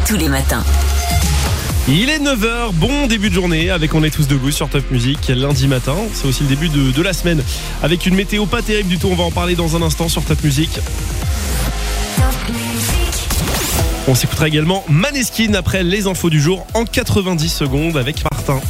tous les matins. Il est 9h, bon début de journée avec On est tous debout sur Top Music lundi matin. C'est aussi le début de la semaine avec une météo pas terrible du tout. On va en parler dans un instant sur Top Music. On s'écoutera également Maneskin après les infos du jour en 90 secondes avec Martin.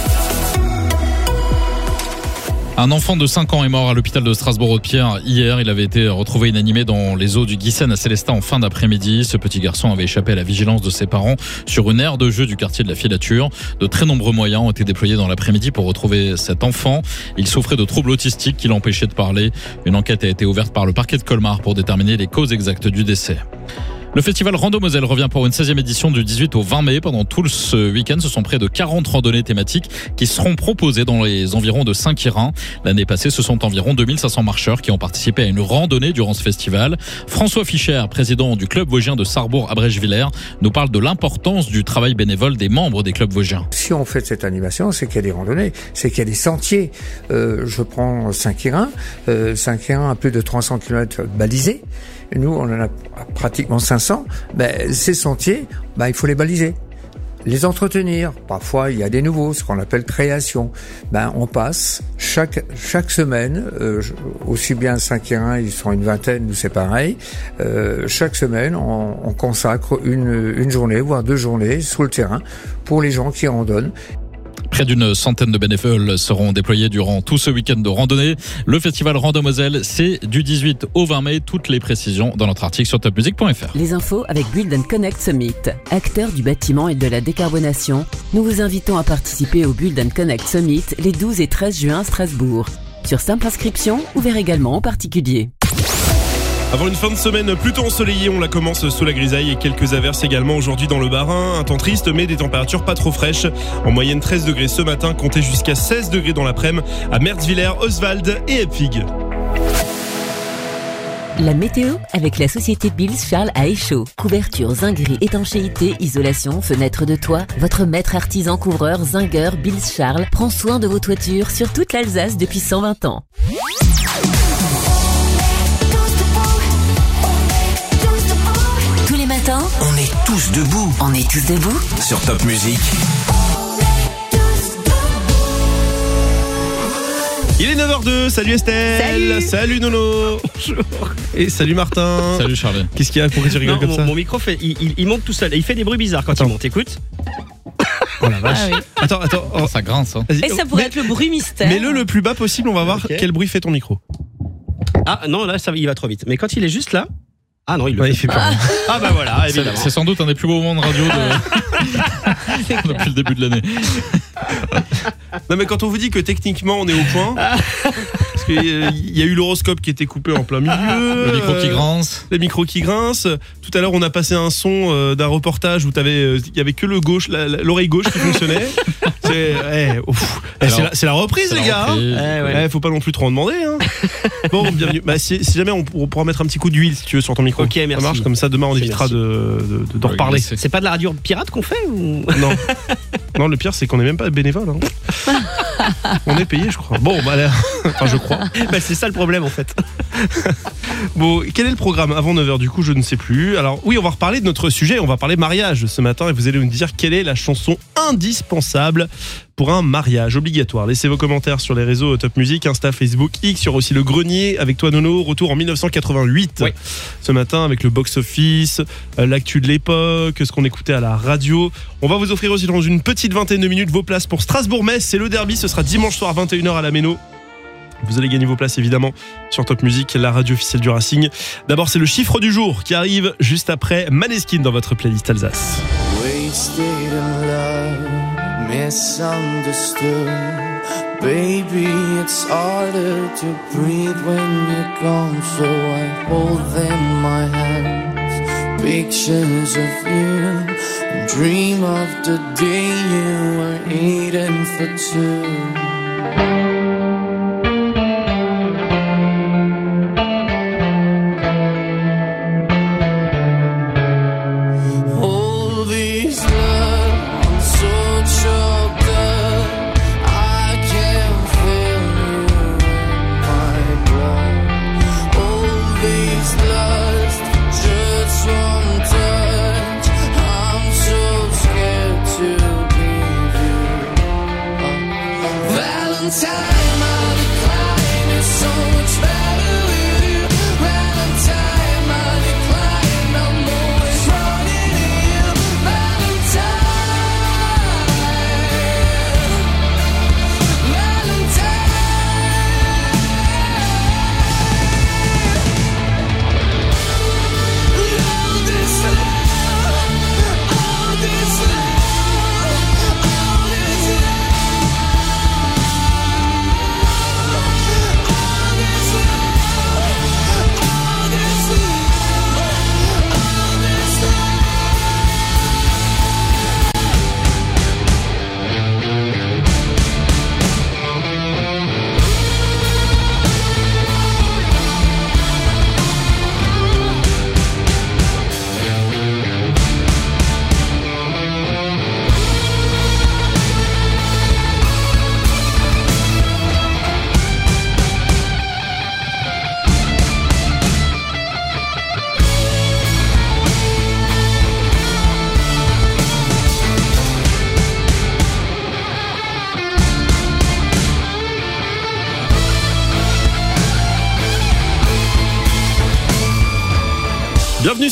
Un enfant de 5 ans est mort à l'hôpital de Strasbourg-Haute-Pierre hier. Il avait été retrouvé inanimé dans les eaux du Guissen à Célestat en fin d'après-midi. Ce petit garçon avait échappé à la vigilance de ses parents sur une aire de jeu du quartier de la Filature. De très nombreux moyens ont été déployés dans l'après-midi pour retrouver cet enfant. Il souffrait de troubles autistiques qui l'empêchaient de parler. Une enquête a été ouverte par le parquet de Colmar pour déterminer les causes exactes du décès. Le festival Rando-Moselle revient pour une 16e édition du 18 au 20 mai. Pendant tout ce week-end, ce sont près de 40 randonnées thématiques qui seront proposées dans les environs de Saint-Quirin. L'année passée, ce sont environ 2500 marcheurs qui ont participé à une randonnée durant ce festival. François Fischer, président du club vosgien de Sarrebourg-Abrèche-Villers, nous parle de l'importance du travail bénévole des membres des clubs vosgiens. Si on fait cette animation, c'est qu'il y a des randonnées, c'est qu'il y a des sentiers. Je prends Saint-Quirin. Saint-Quirin a plus de 300 km balisés. Nous, on en a pratiquement 500. Ces sentiers, il faut les baliser, les entretenir. Parfois, il y a des nouveaux, ce qu'on appelle création. On passe chaque semaine, aussi bien Saint-Quirin, ils sont une vingtaine, nous c'est pareil. Chaque semaine, on consacre une journée, voire 2 journées sous le terrain pour les gens qui randonnent. Près d'une centaine de bénévoles seront déployés durant tout ce week-end de randonnée. Le festival Rando-Moselle, c'est du 18 au 20 mai. Toutes les précisions dans notre article sur topmusic.fr. Les infos avec Build & Connect Summit. Acteurs du bâtiment et de la décarbonation, nous vous invitons à participer au Build & Connect Summit les 12 et 13 juin à Strasbourg. Sur simple inscription, ouvert également aux particuliers. Avant une fin de semaine plutôt ensoleillée, on la commence sous la grisaille et quelques averses également aujourd'hui dans le Bas-Rhin. Un temps triste mais des températures pas trop fraîches. En moyenne 13 degrés ce matin, comptez jusqu'à 16 degrés dans l'après-midi à Merzwiller, Oswald et Epfig. La météo avec la société Billes Charles à Échaud. Couverture, zinguerie, étanchéité, isolation, fenêtre de toit. Votre maître artisan couvreur zingueur Billes Charles prend soin de vos toitures sur toute l'Alsace depuis 120 ans. On est tous debout. On est tous debout Sur Top Music. Il est 9h02, salut Estelle. Salut Nono. Bonjour. Et salut Martin. Salut Charlie. Qu'est-ce qu'il y a? Pourquoi tu rigoles comme ça? Mon micro il monte tout seul et il fait des bruits bizarres quand il monte, écoute. Oh la vache. Ah oui. Attends. Oh. Ça grince. Hein. Et ça pourrait être le bruit mystère. Mets-le le plus bas possible, on va voir Okay. quel bruit fait ton micro. Ah non, là il va trop vite. Mais quand il est juste là. Ah non, il fait pas. Ah bah voilà, évidemment. C'est sans doute un des plus beaux moments de radio depuis le début de l'année. Non mais quand on vous dit que techniquement on est au point, parce qu'il y a eu l'horoscope qui était coupé en plein milieu, Le micro qui grince. les micros qui grincent. Tout à l'heure on a passé un son d'un reportage où il y avait que l'oreille gauche qui fonctionnait. C'est la reprise C'est les la gars. reprise. Faut pas non plus trop en demander. Bon, bienvenue. Si jamais on pourra mettre un petit coup d'huile si tu veux sur ton micro. Ok, merci. Ça marche comme ça. Demain on évitera d'en reparler. C'est pas de la radio pirate qu'on fait ou... Non, le pire c'est qu'on est même pas bénévole. On est payé, je crois. Bon, enfin je crois. C'est ça le problème en fait. Bon, quel est le programme avant 9h du coup, je ne sais plus. Alors oui, on va reparler de notre sujet, on va parler mariage ce matin et vous allez nous dire quelle est la chanson indispensable pour un mariage obligatoire. Laissez vos commentaires sur les réseaux Top Music, Insta, Facebook, X. Il y aura aussi le grenier avec toi Nono, retour en 1988. Oui. Ce matin avec le box-office, l'actu de l'époque, ce qu'on écoutait à la radio. On va vous offrir aussi dans une petite vingtaine de minutes vos places pour Strasbourg-Metz. C'est le derby, ce sera dimanche soir 21h à la Méno. Vous allez gagner vos places évidemment sur Top Music, la radio officielle du Racing. D'abord c'est le chiffre du jour qui arrive juste après Maneskin dans votre playlist Alsace. Wasted in love, misunderstood. Baby, it's harder to breathe when you're gone, so I hold them in my hands. Pictures of you, and dream of the day you were eating for two.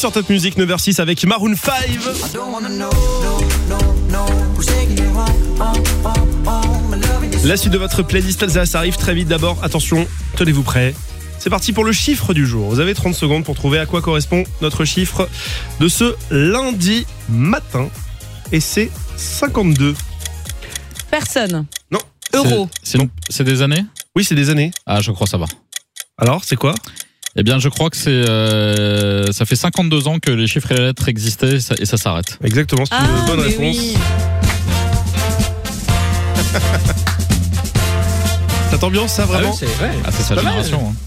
sur Top Music 9h06 avec Maroon 5. La suite de votre playlist Alsace arrive très vite. D'abord, attention, tenez-vous prêts. C'est parti pour le chiffre du jour. Vous avez 30 secondes pour trouver à quoi correspond notre chiffre de ce lundi matin. Et c'est 52. Personne. Non. Euro. C'est des années ? Oui, c'est des années. Ah, je crois ça va. Alors, c'est quoi ? Eh bien, je crois que ça fait 52 ans que les chiffres et les lettres existaient et ça s'arrête. Exactement, c'est une bonne réponse. Oui. Cette ambiance, ça, vraiment Ah, ouais. Ah, c'est sa pas mal. génération. Hein.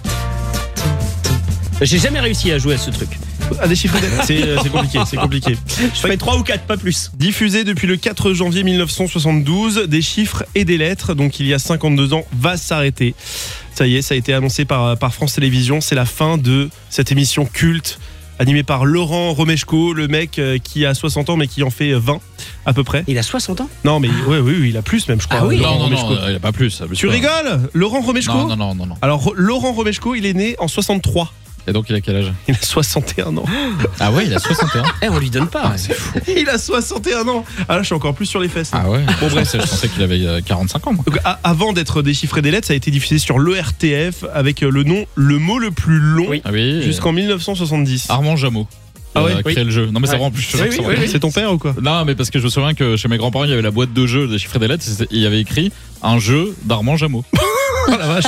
J'ai jamais réussi à jouer à ce truc. À déchiffrer des lettres, c'est compliqué, c'est compliqué. Je fais 3 ou 4, pas plus. Diffusé depuis le 4 janvier 1972, des chiffres et des lettres, donc il y a 52 ans, va s'arrêter. Ça y est, ça a été annoncé par France Télévisions. C'est la fin de cette émission culte animée par Laurent Romeshko, le mec qui a 60 ans mais qui en fait 20 à peu près. Il a 60 ans. Non mais oui, il a plus même je crois. Ah oui. Laurent Non, Romeshko. il n'y a pas plus. Tu rigoles ? Laurent Romeshko ? Non. Alors Laurent Romeshko, il est né en 63. Et donc, il a quel âge ? Il a 61 ans. Ah ouais, il a 61. On lui donne pas. C'est fou. Il a 61 ans. Ah là, je suis encore plus sur les fesses. Ah ouais. Bon, bref. Je pensais qu'il avait 45 ans. Moi. Donc, avant d'être déchiffré des lettres, ça a été diffusé sur l'ORTF avec le mot le plus long Oui. Ah oui. jusqu'en 1970. Armand Jameau. Ah ouais, a créé le jeu. Non mais c'est Ouais. vraiment plus sûr que ça. Oui, c'est ton père ou quoi ? Non mais parce que je me souviens que chez mes grands-parents il y avait la boîte de jeux des chiffres et des lettres et il y avait écrit un jeu d'Armand Jameau. Oh la vache.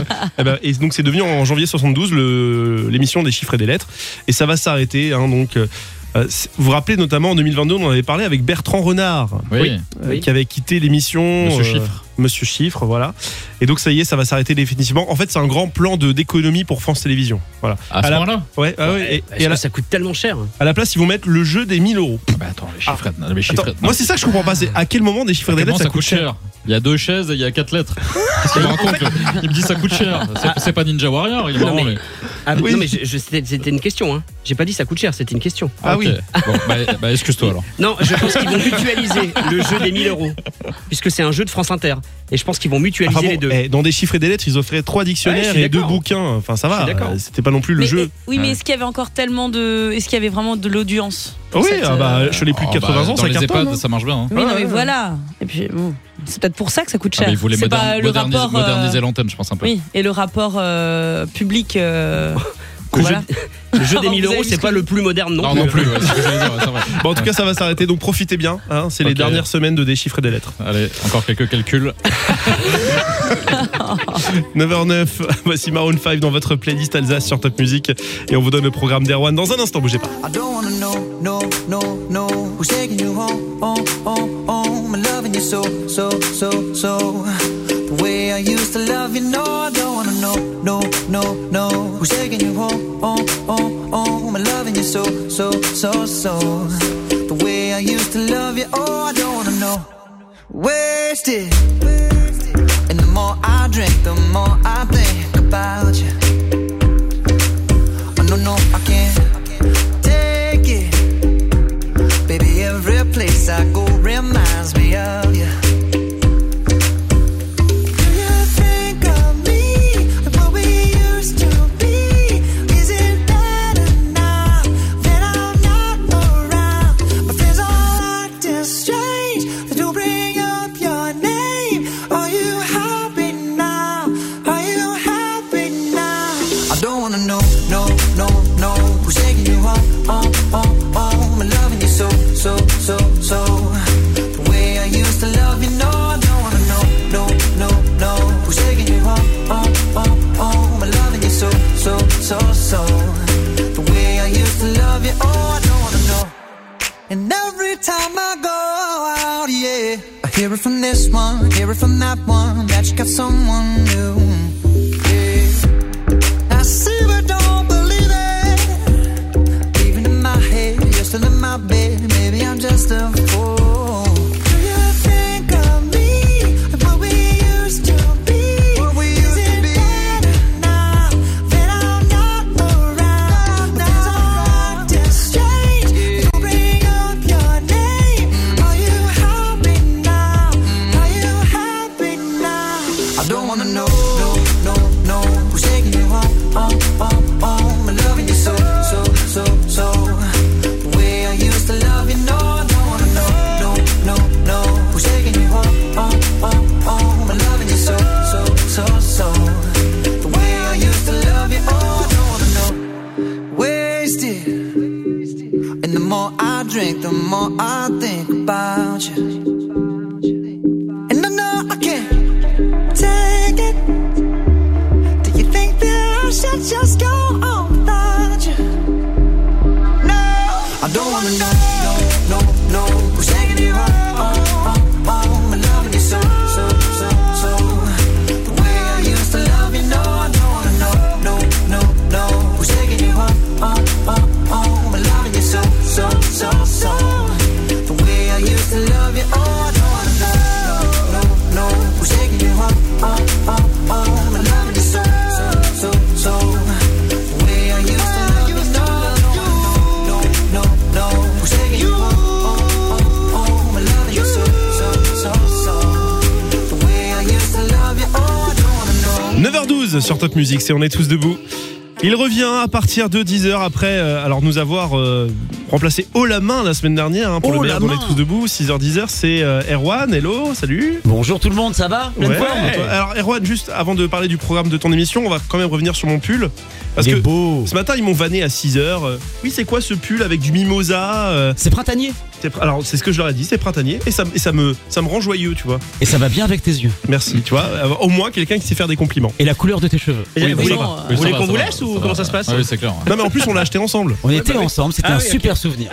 Et donc c'est devenu en janvier 72 l'émission des chiffres et des lettres et ça va s'arrêter donc vous vous rappelez notamment en 2022 on en avait parlé avec Bertrand Renard Oui. qui avait quitté l'émission Monsieur Chiffre. Chiffre, voilà. Et donc ça y est, ça va s'arrêter définitivement. En fait, c'est un grand plan d'économie pour France Télévisions. Voilà. À ce moment-là. Ouais. Et Ça coûte tellement cher. à la place, ils vont mettre le jeu des 1000 euros. Bah attends, les chiffres. Attends, moi c'est ça que je comprends pas. C'est à quel moment des chiffres et des lettres ça coûte cher. Il y a 2 chaises et il y a 4 lettres. Il me raconte il me dit ça coûte cher. C'est pas Ninja Warrior, il est marrant. Oui. Non mais c'était une question. J'ai pas dit ça coûte cher, c'était une question. Ah oui. Bon, bah excuse-toi alors. Non, je pense qu'ils vont mutualiser le jeu des 1000 euros. Puisque c'est un jeu de France Inter. Et je pense qu'ils vont mutualiser les deux. Dans des chiffres et des lettres, ils offraient 3 dictionnaires Ouais, et 2 d'accord. bouquins. Enfin, ça Je va. suis d'accord. C'était pas non plus le jeu. Mais est-ce qu'il y avait encore tellement de. Est-ce qu'il y avait vraiment de l'audience pour Oui, cette, chez les plus de 80 ans, dans ça les cartonne. EHPAD, ça marche bien. Hein. Oui, non, Ouais, mais ouais. voilà. Et puis, bon, c'est peut-être pour ça que ça coûte Ah, cher. mais ils voulaient C'est pas le rapport. moderniser l'antenne, je pense un peu. Oui, et le rapport public. Le jeu des Vous 1000 euros, avez c'est vu pas ce que- le plus moderne non Non plus, ouais, c'est ce que j'allais dire, ouais, c'est vrai. Bon, en tout cas, ça va s'arrêter. Donc profitez bien. C'est les Ok. dernières semaines de déchiffrer des lettres. Allez, encore quelques calculs. 9h09. Voici Maroon 5 dans votre playlist Alsace sur Top Music. Et on vous donne le programme d'Erwan dans un instant. Bougez pas. I don't wanna know who's taking you home, and loving you so. The way I used to love you, no, I don't wanna know who's taking you home, and loving you so. The way I used to love you, oh, I don't wanna know. Wasted, and the more I drink, the more I think about you. Oh no, I can't take it. Baby, every place I go reminds me of you. Do you think of me like what we used to be? Is it better now that I'm not around? My friends all acting strange. They do bring up your name. Are you happy now? Are you happy now? I don't wanna know who's taking you home, and loving you so. The way I used to love you, no, I don't wanna know who's taking you home, and loving you so. The way I used to love you, oh, I don't wanna know. And every time I go out, yeah, I hear it from this one, hear it from that one, that you got someone new. Yeah, I see but don't believe it. Even in my head, you're still in my bed. Maybe I'm just a fool. Do you think of me like what we used to be? Is it better now that I'm not around? Things are acting strange. Don't bring up your name. Are you happy now? Are you happy now? I don't wanna know who's taking you home, and loving you so. more I think about you. And I know I can't take it. Do you think that I should just go on without you? No, I don't wanna know who's taking you home. I'm loving you so. The way I used to love you, no, I don't wanna know who's taking you home. I'm loving you so. The way I used to love you, oh, I don't wanna know who's taking you home. I'm loving you so. The way I used to love you, no, who's taking you home. I'm loving you so. The way I used to love you, oh, I don't wanna know. 9h12 sur Top Music, c'est On est tous debout. Il revient à partir de 10h après alors nous avoir remplacé haut la main la semaine dernière pour le meilleur d'On est tous debout. 6h-10h, c'est Erwan. Hello, salut. Bonjour tout le monde, ça va? Ouais. Alors Erwan, juste avant de parler du programme de ton émission, on va quand même revenir sur mon pull. Parce que beau. Ce matin, ils m'ont vanné à 6h. Oui, c'est quoi ce pull avec du mimosa C'est printanier. Alors, c'est ce que je leur ai dit, c'est printanier. Et ça me rend joyeux, tu vois. Et ça va bien avec tes yeux. Merci, tu vois. Au moins, quelqu'un qui sait faire des compliments. Et la couleur de tes cheveux. Oui, vous voulez qu'on vous laisse ou comment ça se passe? Oui, c'est clair. Non, mais en plus, on l'a acheté ensemble. On était ensemble, c'était un super souvenir.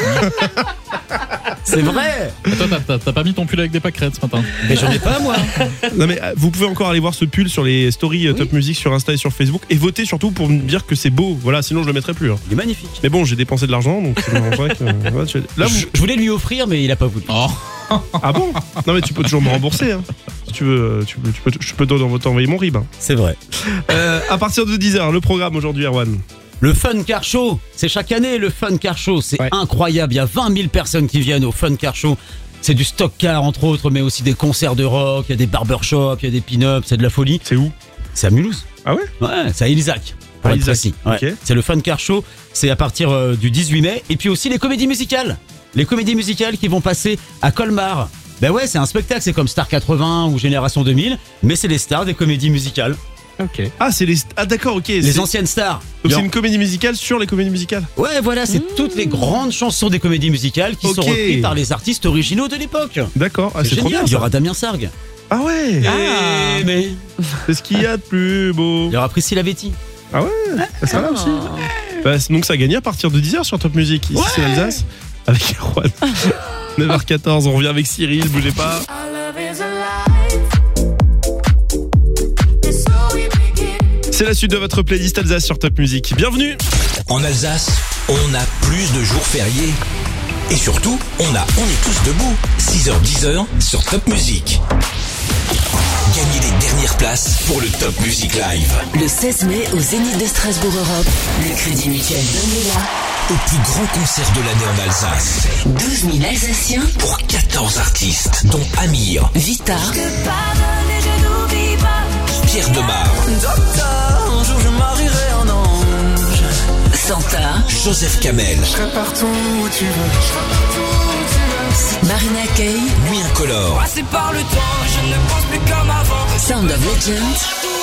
C'est vrai. Et toi, t'as pas mis ton pull avec des pâquerettes ce matin? Mais j'en ai pas, moi. Non, mais vous pouvez encore aller voir ce pull sur les stories Top Music sur Insta et sur Facebook. Et voter surtout pour me dire que c'est beau. Voilà, sinon je le mettrai plus. Il est magnifique. Mais bon, j'ai dépensé de l'argent, donc c'est vrai que. Là, je voulais lui offrir, mais il a pas voulu. Oh. Ah bon? Non, mais tu peux toujours me rembourser. Hein. Si tu veux, je peux t'envoyer mon RIB. Hein. C'est vrai. À partir de 10h, le programme aujourd'hui, Erwan. Le Fun Car Show, c'est chaque année le Fun Car Show, c'est incroyable, il y a 20 000 personnes qui viennent au Fun Car Show. C'est du stock car entre autres, mais aussi des concerts de rock, il y a des barbershops, il y a des pin-ups, c'est de la folie. C'est où? C'est à Mulhouse. Ah ouais? Ouais, c'est à Ilzac. Pour être précis. Ouais. Okay. C'est le Fun Car Show, c'est à partir du 18 mai. Et puis aussi les comédies musicales. Les comédies musicales qui vont passer à Colmar. Ben ouais, c'est un spectacle, c'est comme Star 80 ou Génération 2000, mais c'est les stars des comédies musicales. Ok. Ah, c'est les. Ah, d'accord, ok. Les anciennes stars. Donc c'est une comédie musicale sur les comédies musicales. Ouais, voilà, c'est toutes les grandes chansons des comédies musicales qui sont reprises par les artistes originaux de l'époque. D'accord, c'est trop bien. Il y aura Damien Sargue. Ah ouais. Mais c'est ce qu'il y a de plus beau. Il y aura Priscilla Betty. Ah ouais. Ça va aussi. Bah, donc ça gagne à partir de 10h sur Top Music. Ici c'est l'Alsace avec Erwan. 9h14, on revient avec Cyril, bougez pas. C'est la suite de votre playlist Alsace sur Top Music. Bienvenue. En Alsace, on a plus de jours fériés. Et surtout, on est tous debout. 6h-10h sur Top Music. Gagnez les dernières places pour le Top Music Live. Le 16 mai au Zénith de Strasbourg Europe, le Crédit Mutuel donne là. Au plus grand concert de l'année en Alsace. 12 000 Alsaciens pour 14 artistes, dont Amir, Vita, Pierre Demar, Docteur, un jour je marierai un ange. Santa, Joseph Kamel, Je serai partout où tu veux. Marina Kaye, Nuit Incolore, Passé par le temps, je ne pense plus comme avant. Sound of Legends.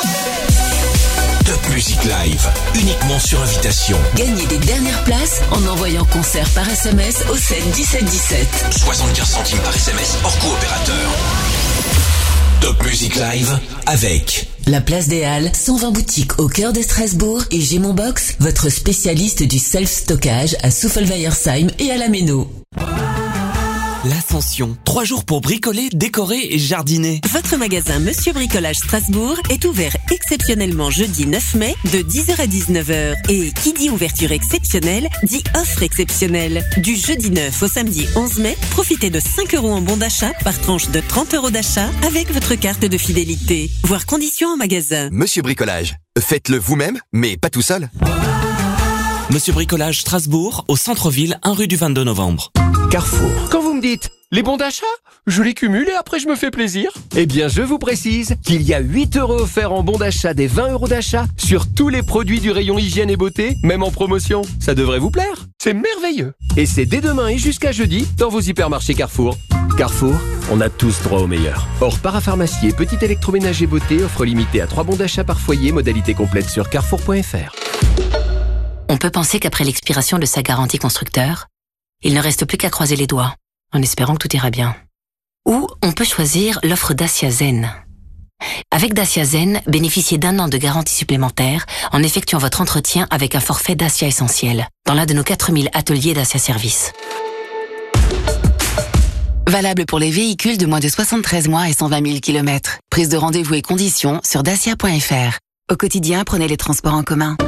Top Music Live, uniquement sur invitation. Gagnez des dernières places en envoyant concert par SMS au 7 17 17. 75 centimes par SMS hors coopérateur. Top Music Live avec La Place des Halles, 120 boutiques au cœur de Strasbourg et Gémon Box, votre spécialiste du self-stockage à Souffelweyersheim et à la Méno. L'Ascension. 3 jours pour bricoler, décorer et jardiner. Votre magasin Monsieur Bricolage Strasbourg est ouvert exceptionnellement jeudi 9 mai de 10h à 19h. Et qui dit ouverture exceptionnelle, dit offre exceptionnelle. Du jeudi 9 au samedi 11 mai, profitez de 5 € en bon d'achat par tranche de 30 € d'achat avec votre carte de fidélité. Voir conditions en magasin. Monsieur Bricolage, faites-le vous-même, mais pas tout seul. Monsieur Bricolage Strasbourg, au centre-ville, 1 rue du 22 novembre. Carrefour. Quand vous me dites les bons d'achat, je les cumule et après je me fais plaisir. Eh bien, je vous précise qu'il y a 8 € offerts en bons d'achat des 20 € d'achat sur tous les produits du rayon hygiène et beauté, même en promotion. Ça devrait vous plaire. C'est merveilleux. Et c'est dès demain et jusqu'à jeudi dans vos hypermarchés Carrefour. Carrefour, on a tous droit au meilleur. Hors parapharmacie et petit électroménager beauté, offre limitée à 3 bons d'achat par foyer, modalité complète sur carrefour.fr. On peut penser qu'après l'expiration de sa garantie constructeur, Il ne reste plus qu'à croiser les doigts, en espérant que tout ira bien. Ou on peut choisir l'offre Dacia Zen. Avec Dacia Zen, bénéficiez d'1 an de garantie supplémentaire en effectuant votre entretien avec un forfait Dacia Essentiel dans l'un de nos 4000 ateliers Dacia Service. Valable pour les véhicules de moins de 73 mois et 120 000 km. Prise de rendez-vous et conditions sur dacia.fr. Au quotidien, prenez les transports en commun.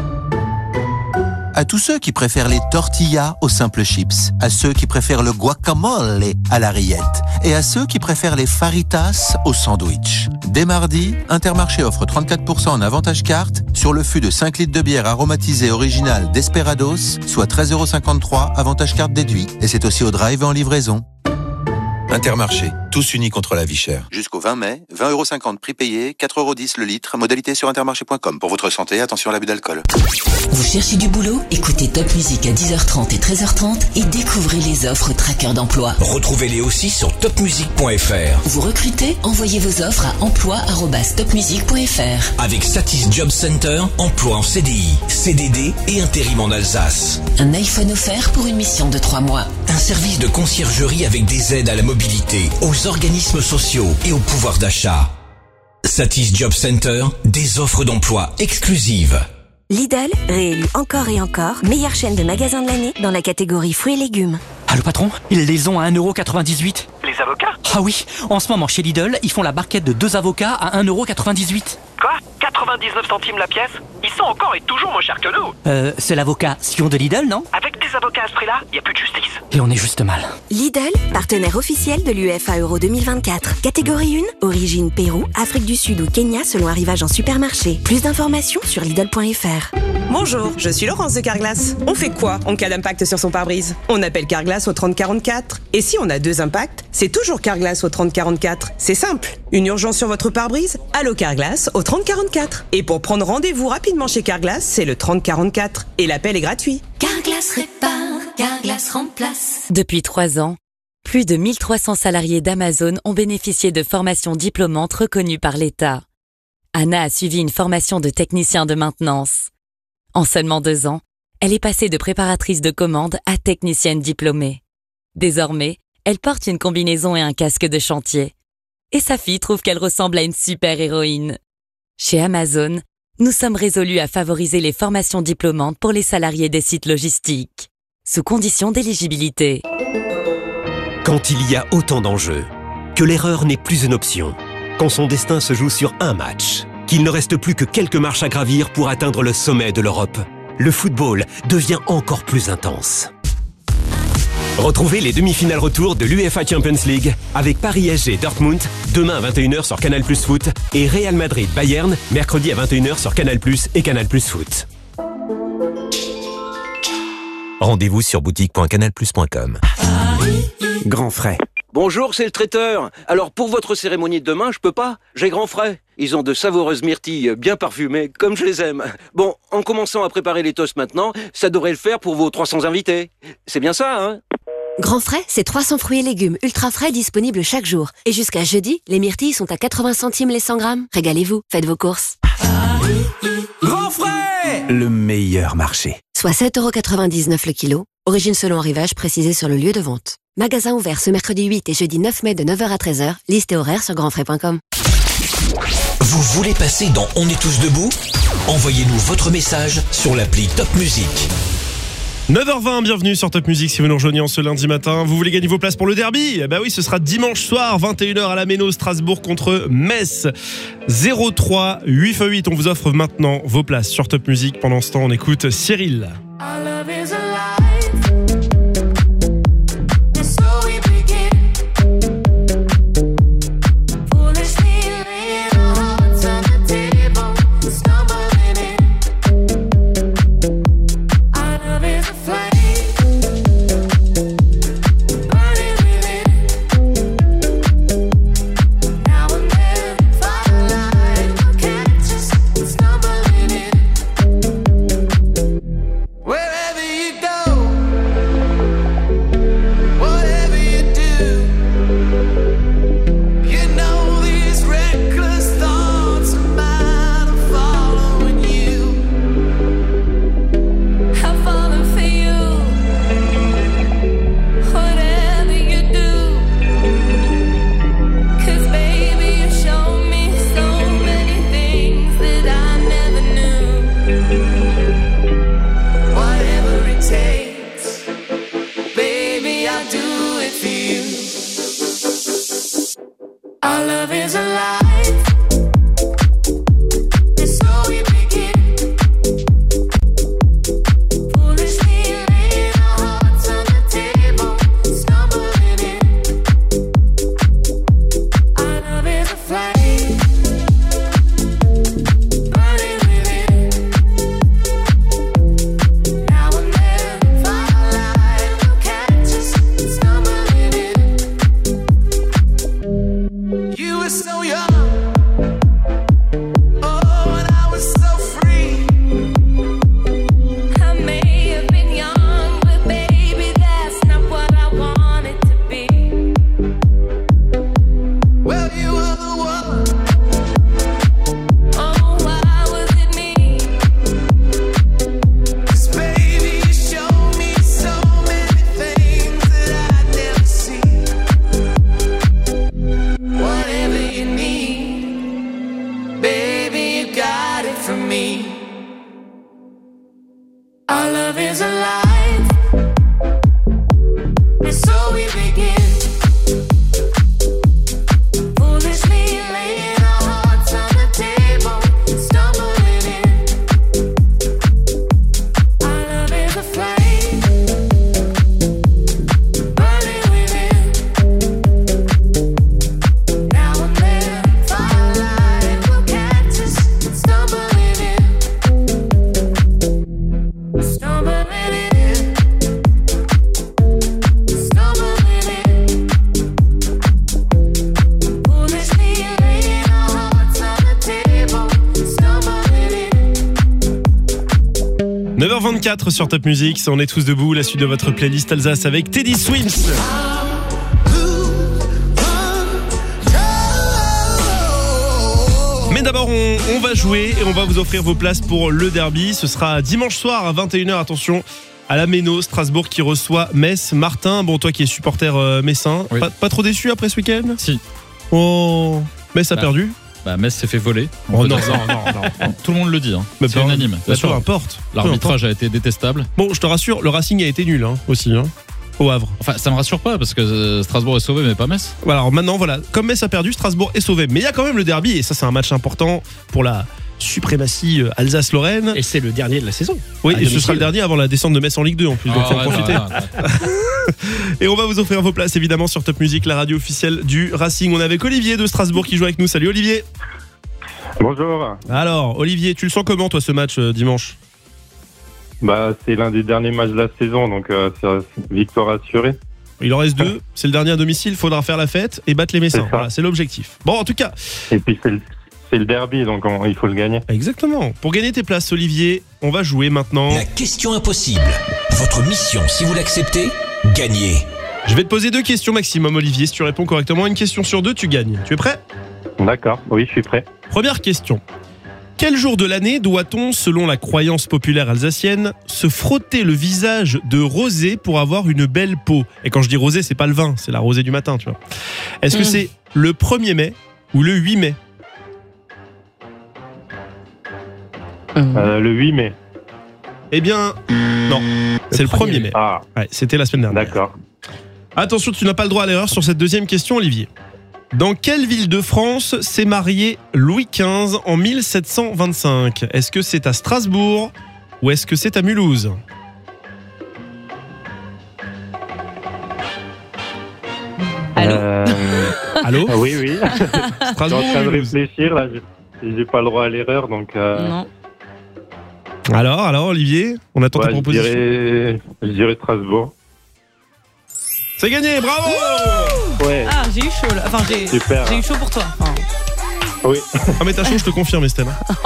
À tous ceux qui préfèrent les tortillas aux simples chips, à ceux qui préfèrent le guacamole à la rillette et à ceux qui préfèrent les faritas au sandwich. Dès mardi, Intermarché offre 34% en avantage carte sur le fût de 5 litres de bière aromatisée originale Desperados, soit 13,53 € avantage carte déduit. Et c'est aussi au drive et en livraison. Intermarché, tous unis contre la vie chère. Jusqu'au 20 mai, 20,50 € prix payé, 4,10 € le litre, modalité sur intermarché.com. Pour votre santé, attention à l'abus d'alcool. Vous cherchez du boulot? Écoutez Top Music à 10h30 et 13h30 et découvrez les offres traqueurs d'emploi. Retrouvez-les aussi sur topmusic.fr. Vous recrutez? Envoyez vos offres à emploi@topmusic.fr. Avec Satis Job Center, emploi en CDI, CDD et intérim en Alsace. Un iPhone offert pour une mission de 3 mois. Un service de conciergerie avec des aides à la mobilité, aux organismes sociaux et au pouvoir d'achat. Satis Job Center, des offres d'emploi exclusives. Lidl, réélu encore et encore, meilleure chaîne de magasins de l'année dans la catégorie fruits et légumes. Allô patron, ils les ont à 1,98 €. Les avocats? Ah oui, en ce moment chez Lidl, ils font la barquette de 2 avocats à 1,98 €. Quoi? 99 centimes la pièce? Ils sont encore et toujours moins chers que nous. C'est l'avocat Sion de Lidl, non? Avec des avocats à ce prix-là, y a plus de justice. Et on est juste mal. Lidl, partenaire officiel de l'UEFA Euro 2024. Catégorie 1, origine Pérou, Afrique du Sud ou Kenya selon arrivage en supermarché. Plus d'informations sur Lidl.fr. Bonjour, je suis Laurence de Carglass. On fait quoi en cas d'impact sur son pare-brise? On appelle Carglass au 3044. Et si on a 2 impacts, c'est toujours Carglass au 3044. C'est simple. Une urgence sur votre pare-brise? Allô Carglass au 3044. Et pour prendre rendez-vous rapidement chez Carglass, c'est le 3044. Et l'appel est gratuit. Carglass répare, Carglass remplace. Depuis 3 ans, plus de 1300 salariés d'Amazon ont bénéficié de formations diplômantes reconnues par l'État. Anna a suivi une formation de technicien de maintenance. En seulement 2 ans, elle est passée de préparatrice de commande à technicienne diplômée. Désormais, elle porte une combinaison et un casque de chantier. Et sa fille trouve qu'elle ressemble à une super-héroïne. Chez Amazon, nous sommes résolus à favoriser les formations diplômantes pour les salariés des sites logistiques, sous condition d'éligibilité. Quand il y a autant d'enjeux, que l'erreur n'est plus une option, quand son destin se joue sur un match, qu'il ne reste plus que quelques marches à gravir pour atteindre le sommet de l'Europe, le football devient encore plus intense. Retrouvez les demi-finales retour de l'UEFA Champions League avec Paris SG Dortmund demain à 21 h sur Canal+ Foot et Real Madrid Bayern mercredi à 21 h sur Canal+ et Canal+ Foot. Rendez-vous sur boutique.canalplus.com. Grand frais. Bonjour, c'est le traiteur. Alors pour votre cérémonie de demain, je peux pas. J'ai grand frais. Ils ont de savoureuses myrtilles bien parfumées, comme je les aime. Bon, en commençant à préparer les toasts maintenant, ça devrait le faire pour vos 300 invités. C'est bien ça, hein? Grand frais, c'est 300 fruits et légumes ultra frais disponibles chaque jour. Et jusqu'à jeudi, les myrtilles sont à 80 centimes les 100 grammes. Régalez-vous, faites vos courses. Grand frais! Le meilleur marché. Soit 7,99 € le kilo. Origine selon arrivage précisée sur le lieu de vente. Magasin ouvert ce mercredi 8 et jeudi 9 mai de 9 h à 13 h. Liste et horaire sur grandfrais.com. Vous voulez passer dans On est tous debout? Envoyez-nous votre message sur l'appli Top Music. 9h20, bienvenue sur Top Music si vous nous rejoignez en ce lundi matin. Vous voulez gagner vos places pour le derby? Bah oui, ce sera dimanche soir, 21 h à la Méno, Strasbourg contre Metz. 03 8x8, on vous offre maintenant vos places sur Top Music. Pendant ce temps, on écoute Cyril. Wherever you Our love is alive. And so we begin. Foolishly laying our hearts on the table, stumbling in. Our love is a flame, burning within. Now and then, firelight will catch us stumbling in. You were so young. Oh, and I was so free. I may have been young, but baby, that's not what I wanted to be. Well, you were the one. Oh, why was it me? 'Cause baby, you showed me so many things that I'd never seen. Whatever you need, baby, you got it from me. Our love is alive, and so we begin. Foolishly laying our hearts on the table, stumbling in. Our love is a flame, burning within. Now and then, firelight will catch us stumbling in. Stumbling in. Stumbling in. Foolishly laying our hearts on the table, stumbling in. 9h24 sur Top Music, on est tous debout, la suite de votre playlist Alsace avec Teddy Swims. Mais d'abord on va jouer et on va vous offrir vos places pour le derby. Ce sera dimanche soir à 21h, attention, à la Méno, Strasbourg qui reçoit Metz. Martin, bon toi qui es supporter messin, Oui. pas trop déçu après ce week-end? Si. Oh, Metz a perdu. Bah, Metz s'est fait voler. Oh non, non. Tout le monde le dit. Hein. Mais C'est unanime. Peu importe. L'arbitrage a été détestable. Bon, je te rassure, le Racing a été nul aussi. Au Havre. Enfin, ça me rassure pas parce que Strasbourg est sauvé, mais pas Metz. Voilà, alors maintenant, voilà, comme Metz a perdu, Strasbourg est sauvé. Mais il y a quand même le derby, et ça, c'est un match important pour la suprématie Alsace-Lorraine. Et c'est le dernier de la saison. Oui, À et ce domicile. sera le dernier avant la descente de Metz en Ligue 2 en plus, donc faut en profiter. Et on va vous offrir vos places évidemment sur Top Music, la radio officielle du Racing. On est avec Olivier de Strasbourg qui joue avec nous. Salut Olivier. Bonjour. Alors Olivier, tu le sens comment toi ce match dimanche? Bah, c'est l'un des derniers matchs de la saison, donc c'est victoire assurée. Il en reste 2, c'est le dernier à domicile, faudra faire la fête et battre les Messins. C'est ça. Voilà, c'est l'objectif. Bon, en tout cas. Et puis c'est le derby, donc il faut le gagner. Exactement. Pour gagner tes places, Olivier, on va jouer maintenant. La question impossible. Votre mission, si vous l'acceptez, gagnez. Je vais te poser 2 questions maximum, Olivier. Si tu réponds correctement à une question sur 2, tu gagnes. Tu es prêt? D'accord, oui, je suis prêt. Première question. Quel jour de l'année doit-on, selon la croyance populaire alsacienne, se frotter le visage de rosée pour avoir une belle peau? Et quand je dis rosée, c'est pas le vin, c'est la rosée du matin, tu vois. Est-ce que c'est le 1er mai ou le 8 mai? Le 8 mai. Eh bien, non. C'est le 1er mai. Ah. Ouais, c'était la semaine dernière. D'accord. Attention, tu n'as pas le droit à l'erreur sur cette deuxième question, Olivier. Dans quelle ville de France s'est marié Louis XV en 1725? Est-ce que c'est à Strasbourg ou est-ce que c'est à Mulhouse? Allô? Ah, oui, oui. Je suis en train de réfléchir, là. J'ai pas le droit à l'erreur, donc... Non. Alors, Olivier, on attend ta proposition. Je dirais Strasbourg. C'est gagné, bravo! Ouais. Ah, j'ai eu chaud là. Enfin, j'ai eu chaud pour toi. Enfin. Oui. Ah, mais t'as chaud, je te confirme, Estelle.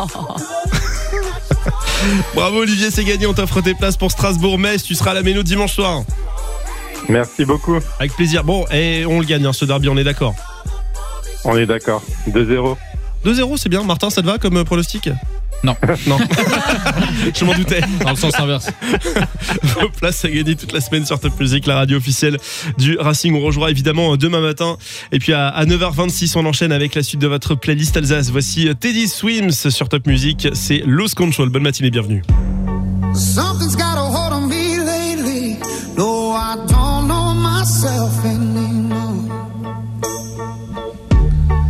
Bravo, Olivier, c'est gagné. On t'offre tes places pour Strasbourg-Metz. Tu seras à la Méno dimanche soir. Merci beaucoup. Avec plaisir. Bon, et on le gagne, ce derby, on est d'accord? On est d'accord. 2-0. 2-0, c'est bien. Martin, ça te va comme pronostic? Non. Non. Je m'en doutais. Dans le sens inverse. Vos places à gagner toute la semaine sur Top Music, la radio officielle du Racing. On rejoindra évidemment demain matin. Et puis à 9h26, on enchaîne avec la suite de votre playlist Alsace. Voici Teddy Swims sur Top Music. C'est Lost Control. Bonne matinée, bienvenue. Something's got a hold on me lately. No, I don't know myself anymore.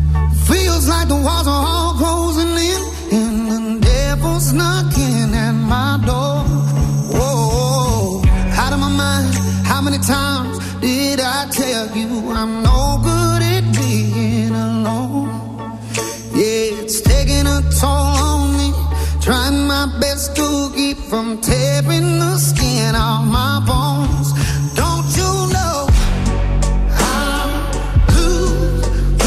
tell you I'm no good at being alone. Yeah, it's taking a toll on me. Trying my best to keep from tearing the skin off my bones. Don't you know I lose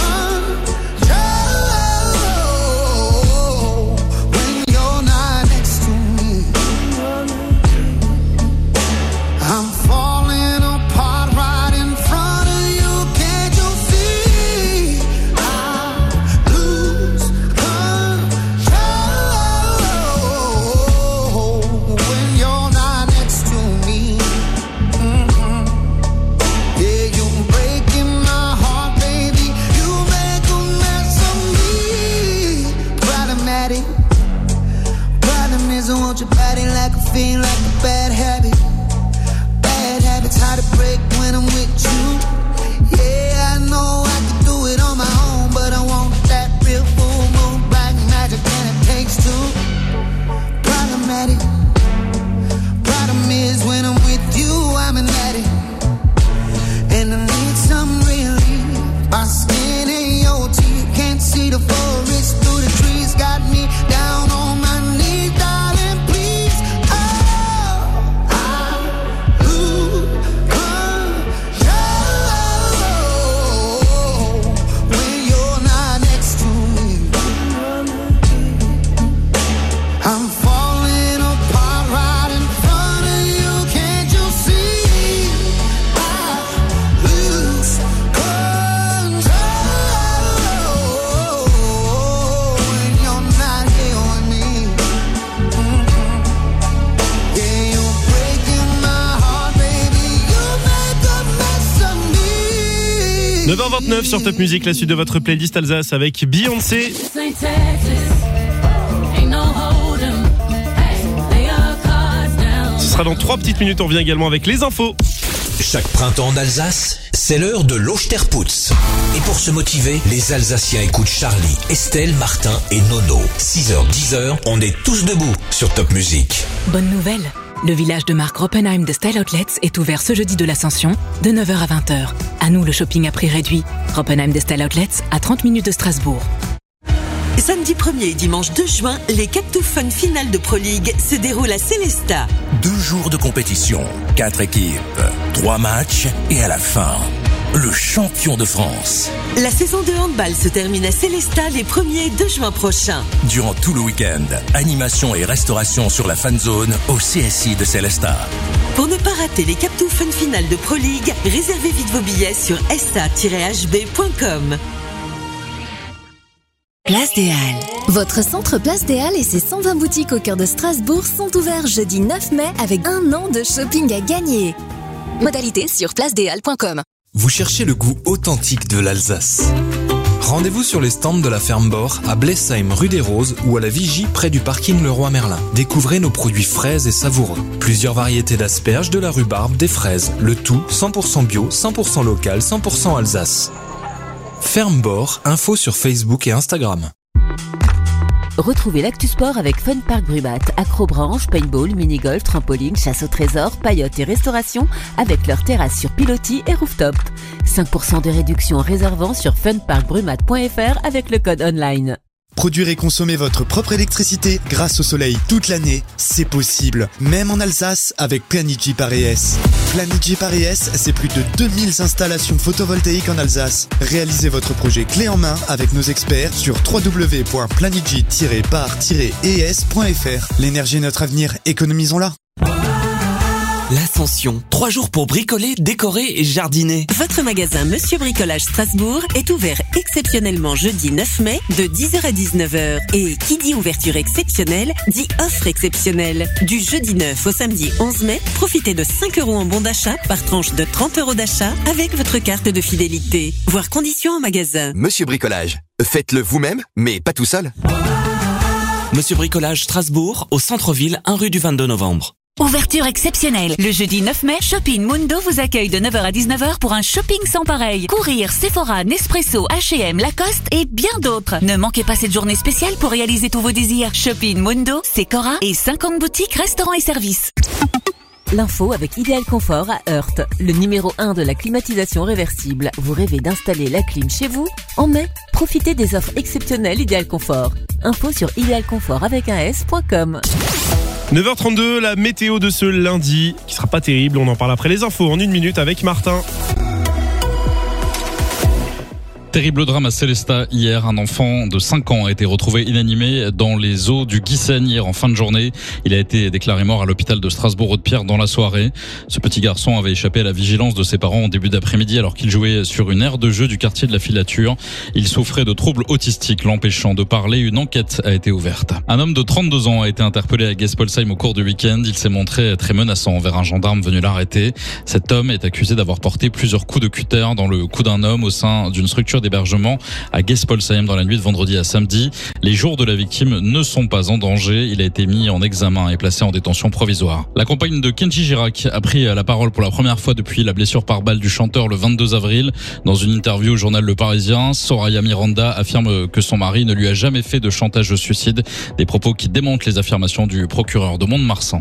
control when you're not next to me? I'm falling apart right in front of you. Can't you see? I lose control when you're not next to me. Yeah, you're breaking my heart, baby. You make a mess of me. Problematic. Problem is I want your body like a fiend, like a bad habit. Bad habits hard to break when I'm with you. Yeah, I know I can do it on my own, but I want that real full moon black magic, and it takes two. Problematic. Problem is when I'm with you, I'm an addict, and I need some relief. My skin and your teeth can't see the forest through the trees. Got me down on my knees, darling, please. Oh, I lose control when you're not next to me. I'm falling apart right in front of you. Can't you see? I lose control when you're not here with me. Yeah, you're breaking my heart, baby. You make a mess of me. 9h29 sur Top Music, la suite de votre playlist Alsace avec Beyoncé. Ce sera dans 3 petites minutes, on revient également avec les infos. Chaque printemps en Alsace, c'est l'heure de l'Osterputz. Et pour se motiver, les Alsaciens écoutent Charlie, Estelle, Martin et Nono. 6h, 10h, on est tous debout sur Top Music. Bonne nouvelle, le village de marque Roppenheim de Style Outlets est ouvert ce jeudi de l'Ascension de 9h à 20h. À nous le shopping à prix réduit. Roppenheim de Style Outlets à 30 minutes de Strasbourg. Samedi 1er et dimanche 2 juin, les Cap2 Fun finales de Pro League se déroulent à Célestat. 2 jours de compétition, 4 équipes, 3 matchs et à la fin, le champion de France. La saison de handball se termine à Célestat les 1er et 2 juin prochains. Durant tout le week-end, animation et restauration sur la fan zone au CSI de Célestat. Pour ne pas rater les Cap2 Fun finales de Pro League, réservez vite vos billets sur sta-hb.com. Place des Halles. Votre centre Place des Halles et ses 120 boutiques au cœur de Strasbourg sont ouverts jeudi 9 mai avec un an de shopping à gagner. Modalité sur placedeshalles.com. Vous cherchez le goût authentique de l'Alsace. Rendez-vous sur les stands de la Ferme Bord à Blessheim rue des Roses ou à la Vigie près du parking Leroy Merlin. Découvrez nos produits frais et savoureux. Plusieurs variétés d'asperges, de la rhubarbe, des fraises. Le tout 100% bio, 100% local, 100% Alsace. Ferme Bord, info sur Facebook et Instagram. Retrouvez l'actu sport avec Fun Park Brumat, acrobranche, paintball, mini-golf, trampoline, chasse au trésor, paillotes et restauration avec leur terrasse sur pilotis et rooftop. 5% de réduction en réservant sur funparkbrumat.fr avec le code online. Produire et consommer votre propre électricité grâce au soleil toute l'année, c'est possible. Même en Alsace avec Plenigi par ES. Plenigi par ES, c'est plus de 2000 installations photovoltaïques en Alsace. Réalisez votre projet clé en main avec nos experts sur www.planigi-par-es.fr. L'énergie est notre avenir, économisons-la. L'Ascension. 3 jours pour bricoler, décorer et jardiner. Votre magasin Monsieur Bricolage Strasbourg est ouvert exceptionnellement jeudi 9 mai de 10h à 19h. Et qui dit ouverture exceptionnelle, dit offre exceptionnelle. Du jeudi 9 au samedi 11 mai, profitez de 5 € en bon d'achat par tranche de 30 € d'achat avec votre carte de fidélité. Voir conditions en magasin. Monsieur Bricolage, faites-le vous-même, mais pas tout seul. Monsieur Bricolage Strasbourg, au centre-ville, 1 rue du 22 novembre. Ouverture exceptionnelle. Le jeudi 9 mai, Shopping Mundo vous accueille de 9h à 19h pour un shopping sans pareil. Courir, Sephora, Nespresso, H&M, Lacoste et bien d'autres. Ne manquez pas cette journée spéciale pour réaliser tous vos désirs. Shopping Mundo, Sephora et 50 boutiques, restaurants et services. L'info avec Ideal Confort à Heurt, le numéro 1 de la climatisation réversible. Vous rêvez d'installer la clim chez vous? En mai, profitez des offres exceptionnelles Ideal Confort. Info sur idealconfort.com. 9h32, la météo de ce lundi, qui sera pas terrible, on en parle après les infos en 1 minute avec Martin. Terrible drame à Célestat hier. Un enfant de 5 ans a été retrouvé inanimé dans les eaux du Guissen hier en fin de journée. Il a été déclaré mort à l'hôpital de Strasbourg-Haute-Pierre dans la soirée. Ce petit garçon avait échappé à la vigilance de ses parents en début d'après-midi alors qu'il jouait sur une aire de jeu du quartier de la Filature. Il souffrait de troubles autistiques l'empêchant de parler. Une enquête a été ouverte. Un homme de 32 ans a été interpellé à Gespolsheim au cours du week-end. Il s'est montré très menaçant envers un gendarme venu l'arrêter. Cet homme est accusé d'avoir porté plusieurs coups de cutter dans le cou d'un homme au sein d'une structure d'hébergement à Gespolsheim dans la nuit de vendredi à samedi. Les jours de la victime ne sont pas en danger. Il a été mis en examen et placé en détention provisoire. La compagne de Kenji Girac a pris la parole pour la première fois depuis la blessure par balle du chanteur le 22 avril. Dans une interview au journal Le Parisien, Soraya Miranda affirme que son mari ne lui a jamais fait de chantage au suicide. Des propos qui démentent les affirmations du procureur de Mont-de-Marsan.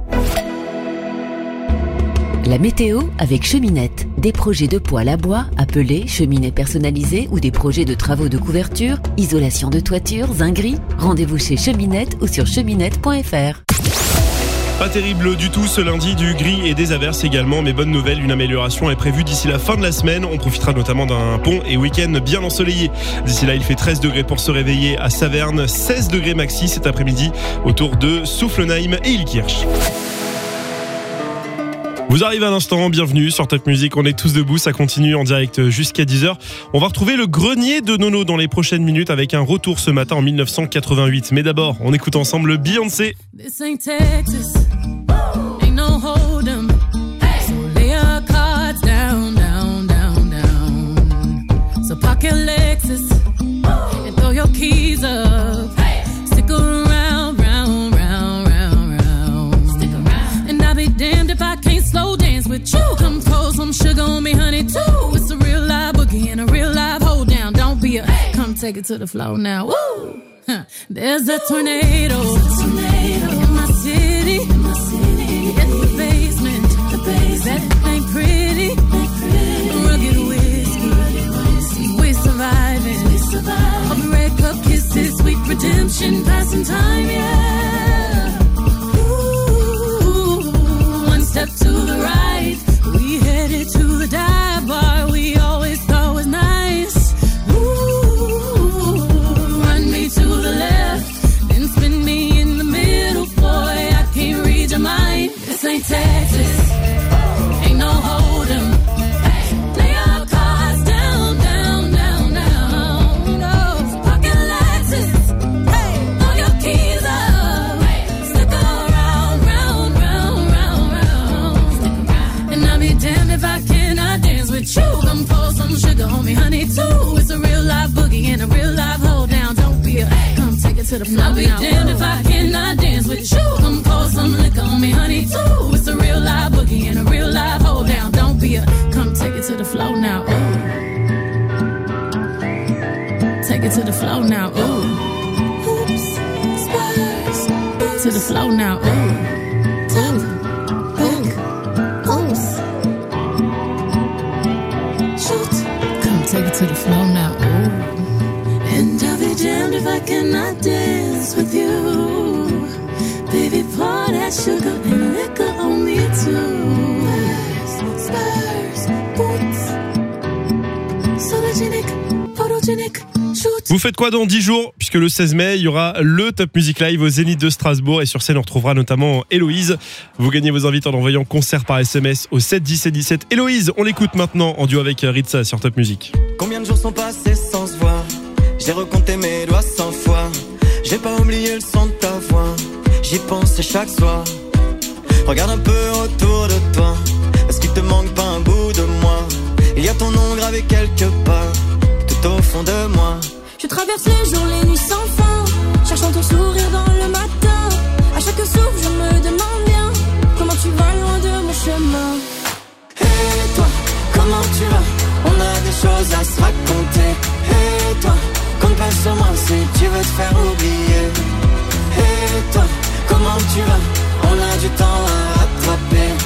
La météo avec Cheminette. Des projets de poêle à bois, appelés cheminées personnalisées ou des projets de travaux de couverture, isolation de toiture, zinguerie. Rendez-vous chez Cheminette ou sur cheminette.fr. Pas terrible du tout ce lundi, du gris et des averses également, mais bonne nouvelle, une amélioration est prévue d'ici la fin de la semaine. On profitera notamment d'un pont et week-end bien ensoleillé. D'ici là, il fait 13 degrés pour se réveiller à Saverne, 16 degrés maxi cet après-midi autour de Soufflenheim et Ilkirch. Vous arrivez à l'instant, bienvenue sur Top Music, on est tous debout, ça continue en direct jusqu'à 10h. On va retrouver le grenier de Nono dans les prochaines minutes avec un retour ce matin en 1988. Mais d'abord, on écoute ensemble Beyoncé. This ain't Texas, ain't no hold 'em. So lay your cards down, down, down, down. So park your Lexus and throw your keys up. Stick around, round, round, round, round. Stick around. And I'll be damned if I can't slow dance with you. Come pour some sugar on me, honey, too. It's a real live boogie and a real live hold down. Don't be a, come take it to the floor now. Woo! Huh. There's a tornado in my city. In the basement. That ain't pretty. Rugged whiskey. We're surviving. I'll be red cup kisses, sweet redemption, passing time, yeah. Ooh, one step to the right, we headed to the dive bar we always thought was nice. Ooh, run me to the left, then spin me in the middle, boy, I can't read your mind. This ain't Texas, ain't no hold 'em. Lay your cards down, down, down, down. No, pocket Lexus, throw your keys up. Stick around, round, round, round, round. And I'll be damned if I cannot dance with you. Come pour some sugar on me, honey, too. It's a real live boogie and a real live hold down. Don't be a, come take it to the floor. I'll be damned if I cannot dance with you. Come pour some liquor on me, honey, too. It's a real live boogie and a real live hold down. Don't be a, come take it to the floor now. Ooh. Take it to the floor now. Ooh. Oops, spurs. To the floor now. Ooh. Take it to the floor now, ooh. And I'll be damned if I cannot dance with you. Baby, pour that sugar and liquor on me too. Spurs, boots, sologenic, photogenic. Vous faites quoi dans 10 jours? Puisque le 16 mai, il y aura le Top Music Live au Zénith de Strasbourg. Et sur scène, on retrouvera notamment Héloïse. Vous gagnez vos invités en envoyant concert par SMS au 7 17 17. Héloïse, on l'écoute maintenant en duo avec Ritza sur Top Music. Combien de jours sont passés sans se voir? J'ai recompté mes doigts 100 fois. J'ai pas oublié le son de ta voix. J'y pense chaque soir. Regarde un peu autour de toi. Est-ce qu'il te manque pas un bout de moi? Il y a ton nom gravé quelque part, tout au fond de moi. Je traverse les jours, les nuits sans fin, cherchant ton sourire dans le matin. À chaque souffle, je me demande bien comment tu vas loin de mon chemin. Et toi, comment tu vas? On a des choses à se raconter. Et toi, compte pas sur moi si tu veux te faire oublier. Et toi, comment tu vas? On a du temps à rattraper.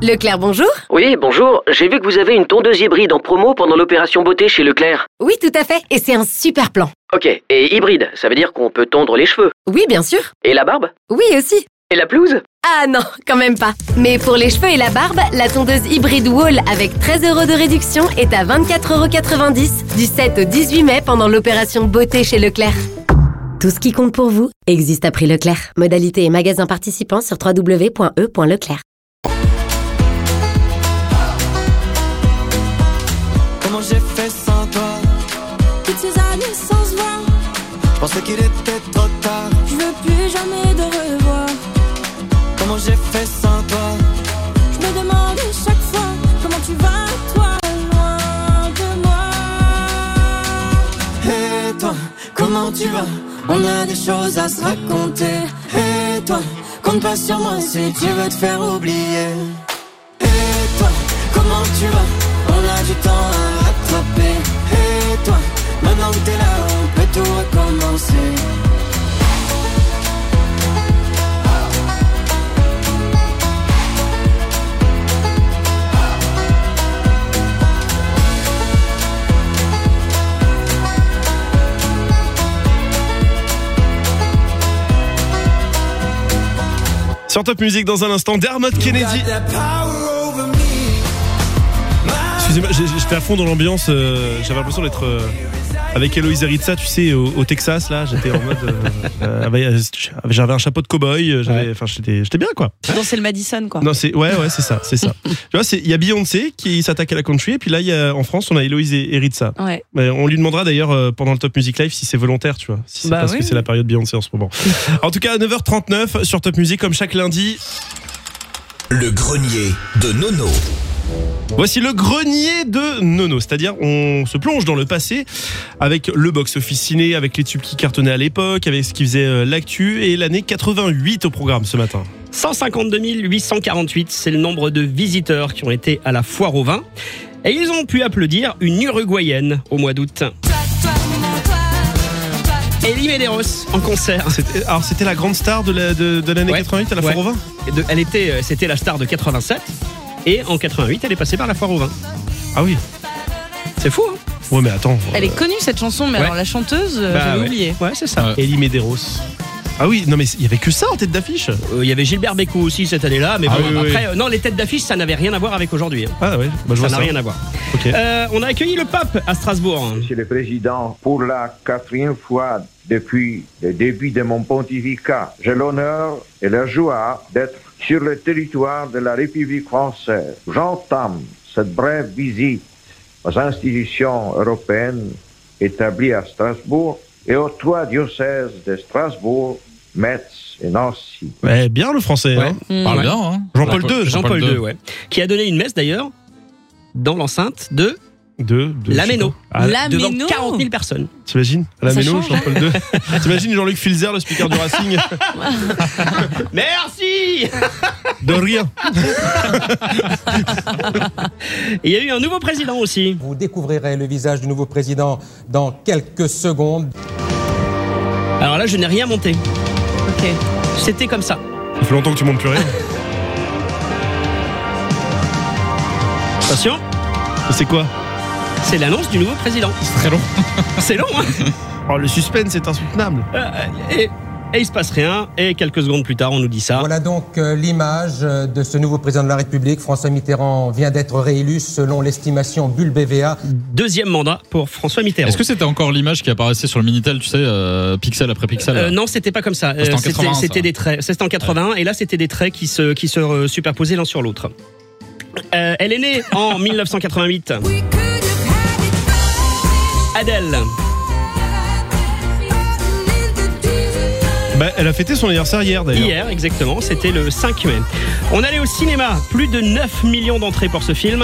Leclerc, bonjour. Oui, bonjour. J'ai vu que vous avez une tondeuse hybride en promo pendant l'opération beauté chez Leclerc. Oui, tout à fait. Et c'est un super plan. Ok, et hybride, ça veut dire qu'on peut tondre les cheveux. Oui, bien sûr. Et la barbe? Oui, aussi. Et la pelouse? Ah non, quand même pas. Mais pour les cheveux et la barbe, la tondeuse hybride Wall avec 13 € de réduction est à 24,90 € du 7 au 18 mai pendant l'opération beauté chez Leclerc. Tout ce qui compte pour vous existe à prix Leclerc. Modalité et magasins participants sur www.e.leclerc. Comment j'ai fait sans toi? Toutes ces années sans se voir, Je pensais qu'il était trop tard. je veux plus jamais de revoir. Comment j'ai fait sans toi? Je me demande chaque fois comment tu vas, toi, loin de moi. Et toi, comment tu vas? On a des choses à se raconter. Et toi, compte pas sur moi si tu veux te faire oublier. Et toi, comment tu vas? On a du temps à rattraper. Et toi, maintenant que t'es là, on peut tout recommencer. Sur Top Music dans un instant, Dermot Kennedy. Excusez-moi, j'étais à fond dans l'ambiance. J'avais l'impression d'être avec Héloïse Eritza, tu sais, au Texas. Là, j'étais en mode. J'avais un chapeau de cow-boy. J'étais bien, quoi. Tu dansais le Madison, quoi. Non, c'est ça. Tu vois, il y a Beyoncé qui s'attaque à la country, et puis là, en France, on a Héloïse Eritza. Ouais. On lui demandera d'ailleurs pendant le Top Music Live si c'est volontaire, tu vois, si c'est parce que c'est la période Beyoncé en ce moment. En tout cas, à 9h39 sur Top Music, comme chaque lundi. Le grenier de Nono. Voici le grenier de Nono, c'est-à-dire on se plonge dans le passé avec le box-office ciné, avec les tubes qui cartonnaient à l'époque, avec ce qui faisait l'actu, et l'année 88 au programme ce matin. 152 848, c'est le nombre de visiteurs qui ont été à la foire au vin. Et ils ont pu applaudir une Uruguayenne au mois d'août. Elie Medeiros en concert. C'était la grande star de l'année 88 à la foire au vin. C'était la star de 87. Et en 88, elle est passée par la foire au vin. Ah oui. C'est fou, hein? Ouais, mais attends. Elle est connue, cette chanson, mais alors la chanteuse, j'avais oublié. Ouais, c'est ça. Elie Medeiros. Ah oui, non mais il y avait que ça en tête d'affiche. Il y avait Gilbert Bécaud aussi cette année-là, mais après, non, les têtes d'affiche, ça n'avait rien à voir avec aujourd'hui. Ah ouais, je vois ça. Ça n'a rien à voir. Okay. On a accueilli le pape à Strasbourg. Monsieur le Président, pour la 4e fois depuis le début de mon pontificat, j'ai l'honneur et la joie d'être sur le territoire de la République française. J'entame cette brève visite aux institutions européennes établies à Strasbourg et aux 3 diocèses de Strasbourg, Metz et Nancy. Ouais, bien le français, hein. Parle bien, hein. Jean-Paul II. Jean-Paul II, ouais. Qui a donné une messe d'ailleurs dans l'enceinte de la Méno. Devant 40 000 personnes. T'imagines? À la Méno, Jean-Paul II. T'imagines Jean-Luc Filzer, le speaker du Racing? Merci. De rien. Il y a eu un nouveau président aussi. Vous découvrirez le visage du nouveau président dans quelques secondes. Alors là, je n'ai rien monté. Ok. C'était comme ça. Ça fait longtemps que tu montes plus rien. Attention. C'est quoi? C'est l'annonce du nouveau président. C'est très long. C'est long, hein? Oh, le suspense est insoutenable. Et il se passe rien, et quelques secondes plus tard, on nous dit ça. Voilà donc l'image de ce nouveau président de la République. François Mitterrand vient d'être réélu selon l'estimation Bulle BVA. 2e mandat pour François Mitterrand. Est-ce que c'était encore l'image qui apparaissait sur le Minitel, tu sais, pixel après pixel? Non, c'était pas comme ça. C'était en 80, c'était des traits. C'était en 81, et là, c'était des traits qui se superposaient l'un sur l'autre. Elle est née en 1988. Adèle. Elle a fêté son anniversaire hier d'ailleurs. Hier, exactement, c'était le 5 mai. On allait au cinéma, plus de 9 millions d'entrées pour ce film.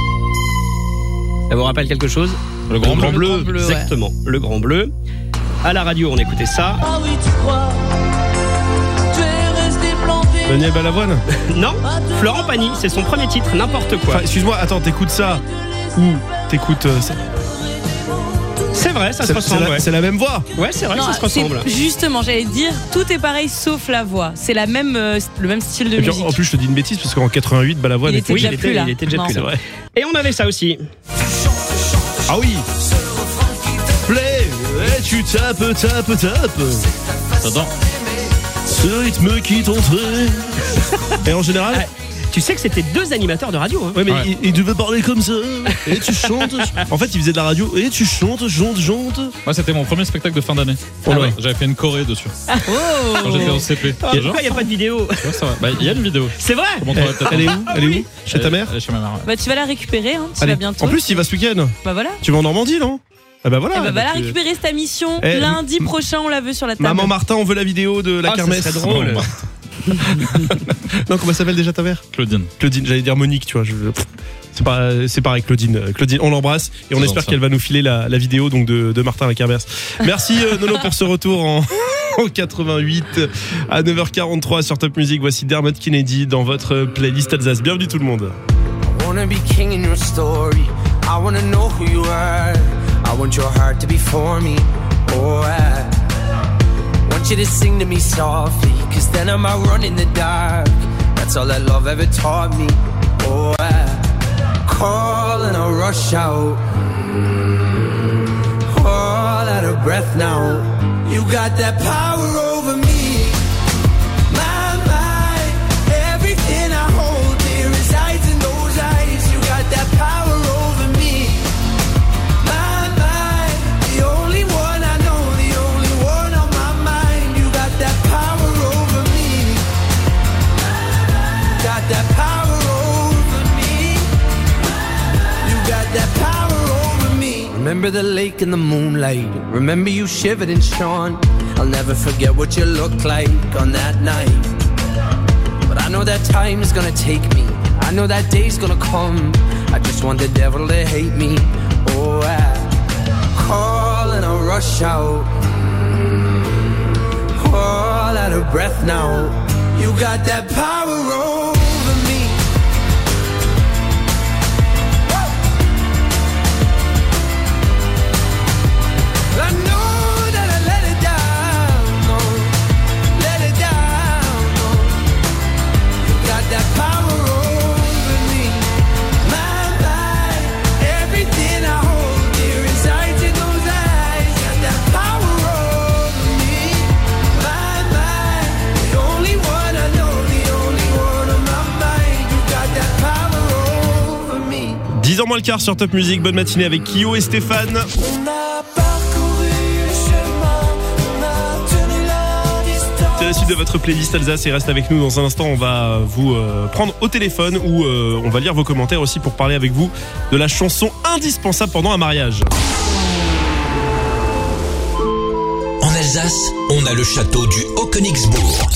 Ça vous rappelle quelque chose? Le Grand Bleu. Exactement, Le Grand Bleu. À la radio, on écoutait ça. Ah oui, tu crois, tu es resté planté. Daniel Balavoine? Non, Florent Pagny, c'est son premier titre, N'importe quoi. Enfin, excuse-moi, attends, t'écoutes ça ou t'écoutes ça? C'est vrai, ça se ressemble. C'est la même voix. Ouais, c'est vrai que ça se ressemble. Justement, j'allais dire, tout est pareil sauf la voix. C'est le même style de Et puis, musique. en plus, je te dis une bêtise parce qu'en 88, la voix Il était déjà plus là. Il était déjà plus là. Vrai. Et on avait ça aussi. Ah oui. Play, tu tapes. Attends. Ce rythme qui t'entrait. Et en général. Tu sais que c'était 2 animateurs de radio. Hein. Ouais, mais il devait parler comme ça. Et tu chantes. En fait, il faisait de la radio. Et tu chantes. Moi, c'était mon premier spectacle de fin d'année. J'avais fait une choré dessus. Quand j'étais en CP. Pourquoi il n'y a pas de vidéo? Ouais, ça va. Bah, il y a une vidéo. C'est vrai. Elle est où? Chez ta mère? Elle est chez ma mère. Ouais. Bah, tu vas la récupérer, hein. Tu vas bientôt. En plus, il va ce week-end. Bah voilà. Tu vas en Normandie, non? Ah bah voilà. va la récupérer, cette mission. Lundi prochain, on la veut sur la table. Maman Martin, on veut la vidéo de la kermesse. C'est drôle. Non, comment s'appelle déjà ta mère? Claudine, j'allais dire Monique, tu vois. C'est pareil, Claudine, on l'embrasse et on espère qu'elle va nous filer la vidéo donc de Martin à la kermesse. Merci Nono pour ce retour en 88 à 9h43 sur Top Music. Voici Dermot Kennedy dans votre playlist Alsace. Bienvenue tout le monde. I wanna be king in your story. I wanna know who you are. I want your heart to be for me. Oh, I want you to sing to me softly, 'cause then I'm out running the dark. That's all that love ever taught me. Oh, I call and I rush out. All out of breath now. You got that power over me. My mind, everything I hold dear resides in those eyes. You got that power over me. My mind, the only one I know, the only one on my mind. You got that power over me. Got that power over me. You got that power over me. Remember the lake in the moonlight. Remember you shivered and shone. I'll never forget what you looked like on that night. But I know that time is gonna take me. I know that day's gonna come. I just want the devil to hate me. Oh, I call and I rush out. All out of breath now. You got that power over me. I know that I let it down, no, let it down, no. You got that power over me, my mind, everything I hold dear resides in those eyes. Got that power over me, my mind, the only one I know, the only one on my mind. You got that power over me. 10h moins le quart sur Top Music. Bonne matinée avec Kyo et Stéphane. C'est la suite de votre playlist Alsace et reste avec nous dans un instant. On va vous prendre au téléphone ou on va lire vos commentaires aussi pour parler avec vous de la chanson indispensable pendant un mariage. En Alsace, on a le château du Haut-Königsbourg.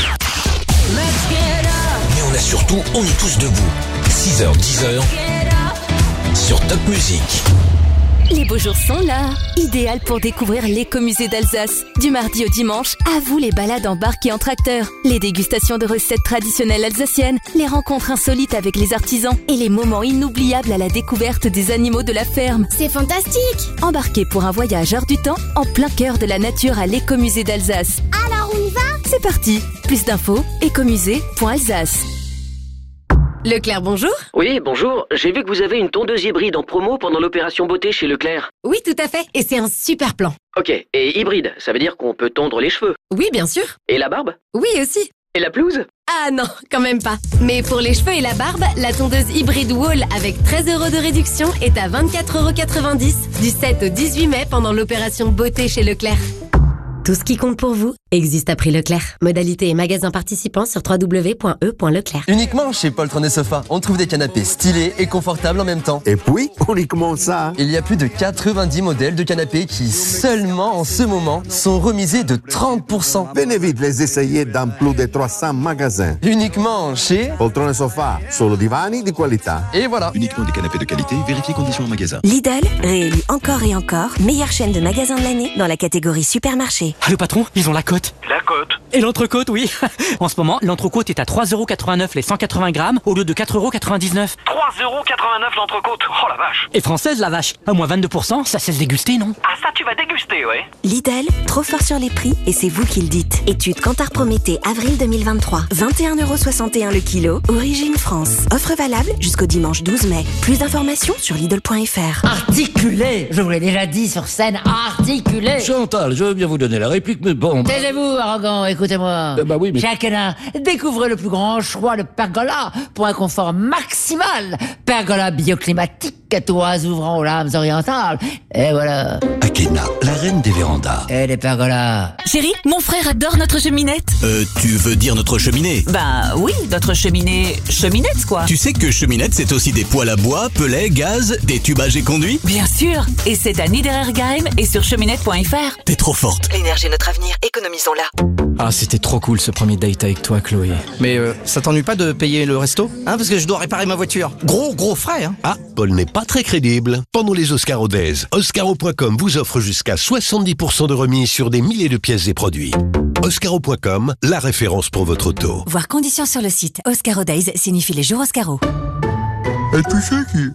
Mais on a surtout On est tous debout. 6h, 10h sur Top Music. Les beaux jours sont là. Idéal pour découvrir l'écomusée d'Alsace. Du mardi au dimanche, à vous les balades en barque et en tracteur. Les dégustations de recettes traditionnelles alsaciennes, les rencontres insolites avec les artisans et les moments inoubliables à la découverte des animaux de la ferme. C'est fantastique! Embarquez pour un voyage hors du temps, en plein cœur de la nature à l'écomusée d'Alsace. Alors on y va? C'est parti. Plus d'infos, écomusée.alsace. Leclerc, bonjour. Oui, bonjour. J'ai vu que vous avez une tondeuse hybride en promo pendant l'opération beauté chez Leclerc. Oui, tout à fait. Et c'est un super plan. Ok. Et hybride, ça veut dire qu'on peut tondre les cheveux. Oui, bien sûr. Et la barbe? Oui, aussi. Et la pelouse? Ah non, quand même pas. Mais pour les cheveux et la barbe, la tondeuse hybride Wall avec 13 € de réduction est à 24,90 € du 7 au 18 mai pendant l'opération beauté chez Leclerc. Tout ce qui compte pour vous existe à prix Leclerc. Modalité et magasins participants sur www.e.leclerc. Uniquement chez Poltron et Sofa, on trouve des canapés stylés et confortables en même temps. Et puis, uniquement ça. Il y a plus de 90 modèles de canapés qui, seulement en ce moment, sont remisés de 30%. Venez vite les essayer dans plus de 300 magasins. Uniquement chez Poltron et Sofa, solo divani di qualità. Et voilà. Uniquement des canapés de qualité, vérifiez conditions en magasin. Lidl, réélu encore et encore, meilleure chaîne de magasins de l'année dans la catégorie supermarché. Allô patron, ils ont la cote. La cote? Et l'entrecôte, oui. En ce moment, l'entrecôte est à 3,89€ les 180 grammes au lieu de 4,99€. 3,89€ l'entrecôte. Oh la vache. Et française, la vache. À moins 22%, ça cesse déguster, non? Ah ça tu vas déguster, ouais. Lidl, trop fort sur les prix et c'est vous qui le dites. Étude Kantar Prométhée, avril 2023. 21,61€ le kilo. Origine France. Offre valable jusqu'au dimanche 12 mai. Plus d'informations sur Lidl.fr. Articulé. Je vous l'ai déjà dit sur scène, articulé. Chantal, je veux bien vous donner la réplique, mais bon... Taisez-vous, arrogant, écoutez-moi. Bah oui, mais... Chacun découvrez le plus grand choix de pergola pour un confort maximal. Pergola bioclimatique, toits ouvrant aux lames orientales. Et voilà. Akena, la reine des vérandas. Et des pergolas. Chérie, mon frère adore notre cheminette. Tu veux dire notre cheminée? Bah oui, notre cheminette quoi. Tu sais que cheminette, c'est aussi des poêles à bois, pellets, gaz, des tubages et conduits? Bien sûr. Et c'est à Niederergheim et sur cheminette.fr. T'es trop forte. L'énergie est notre avenir, économisons-la. Ah, c'était trop cool ce premier date avec toi, Chloé. Mais ça t'ennuie pas de payer le resto? Hein, parce que je dois réparer ma voiture. Gros frais, hein. Ah, Paul n'est pas très crédible. Pendant les Oscaro Days, Oscaro.com vous offre jusqu'à 70% de remise sur des milliers de pièces et produits. Oscaro.com, la référence pour votre auto. Voir conditions sur le site. Oscaro Days signifie les jours Oscaro. À tous ceux qui...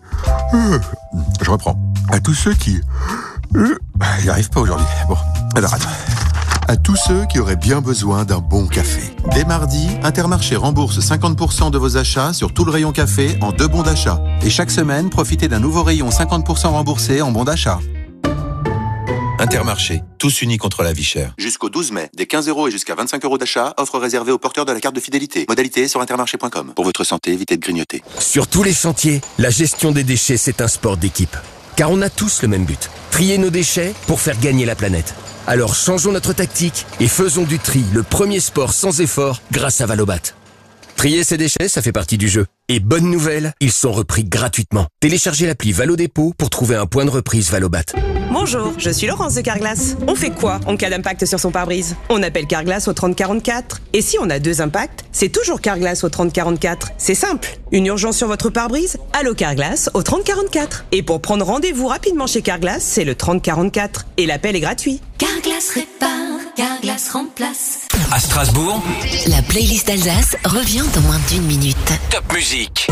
Je reprends. À tous ceux qui... Il n'y arrive pas aujourd'hui. Bon, alors attends. À tous ceux qui auraient bien besoin d'un bon café. Dès mardi, Intermarché rembourse 50% de vos achats sur tout le rayon café en 2 bons d'achat. Et chaque semaine, profitez d'un nouveau rayon 50% remboursé en bons d'achat. Intermarché, tous unis contre la vie chère. Jusqu'au 12 mai, des 15€ et jusqu'à 25€ d'achat, offre réservée aux porteurs de la carte de fidélité. Modalité sur intermarché.com. Pour votre santé, évitez de grignoter. Sur tous les chantiers, la gestion des déchets, c'est un sport d'équipe. Car on a tous le même but. Trier nos déchets pour faire gagner la planète. Alors changeons notre tactique et faisons du tri le premier sport sans effort grâce à Valobat. Trier ses déchets, ça fait partie du jeu. Et bonne nouvelle, ils sont repris gratuitement. Téléchargez l'appli Valodépôt pour trouver un point de reprise Valobat. Bonjour, je suis Laurence de Carglass. On fait quoi en cas d'impact sur son pare-brise? On appelle Carglass au 3044. Et si on a 2 impacts, c'est toujours Carglass au 3044. C'est simple. Une urgence sur votre pare-brise? Allô Carglass au 3044. Et pour prendre rendez-vous rapidement chez Carglass, c'est le 3044. Et l'appel est gratuit. Carglass répare, Carglass remplace. À Strasbourg, La playlist d'Alsace revient dans moins d'1 minute. Top Musique.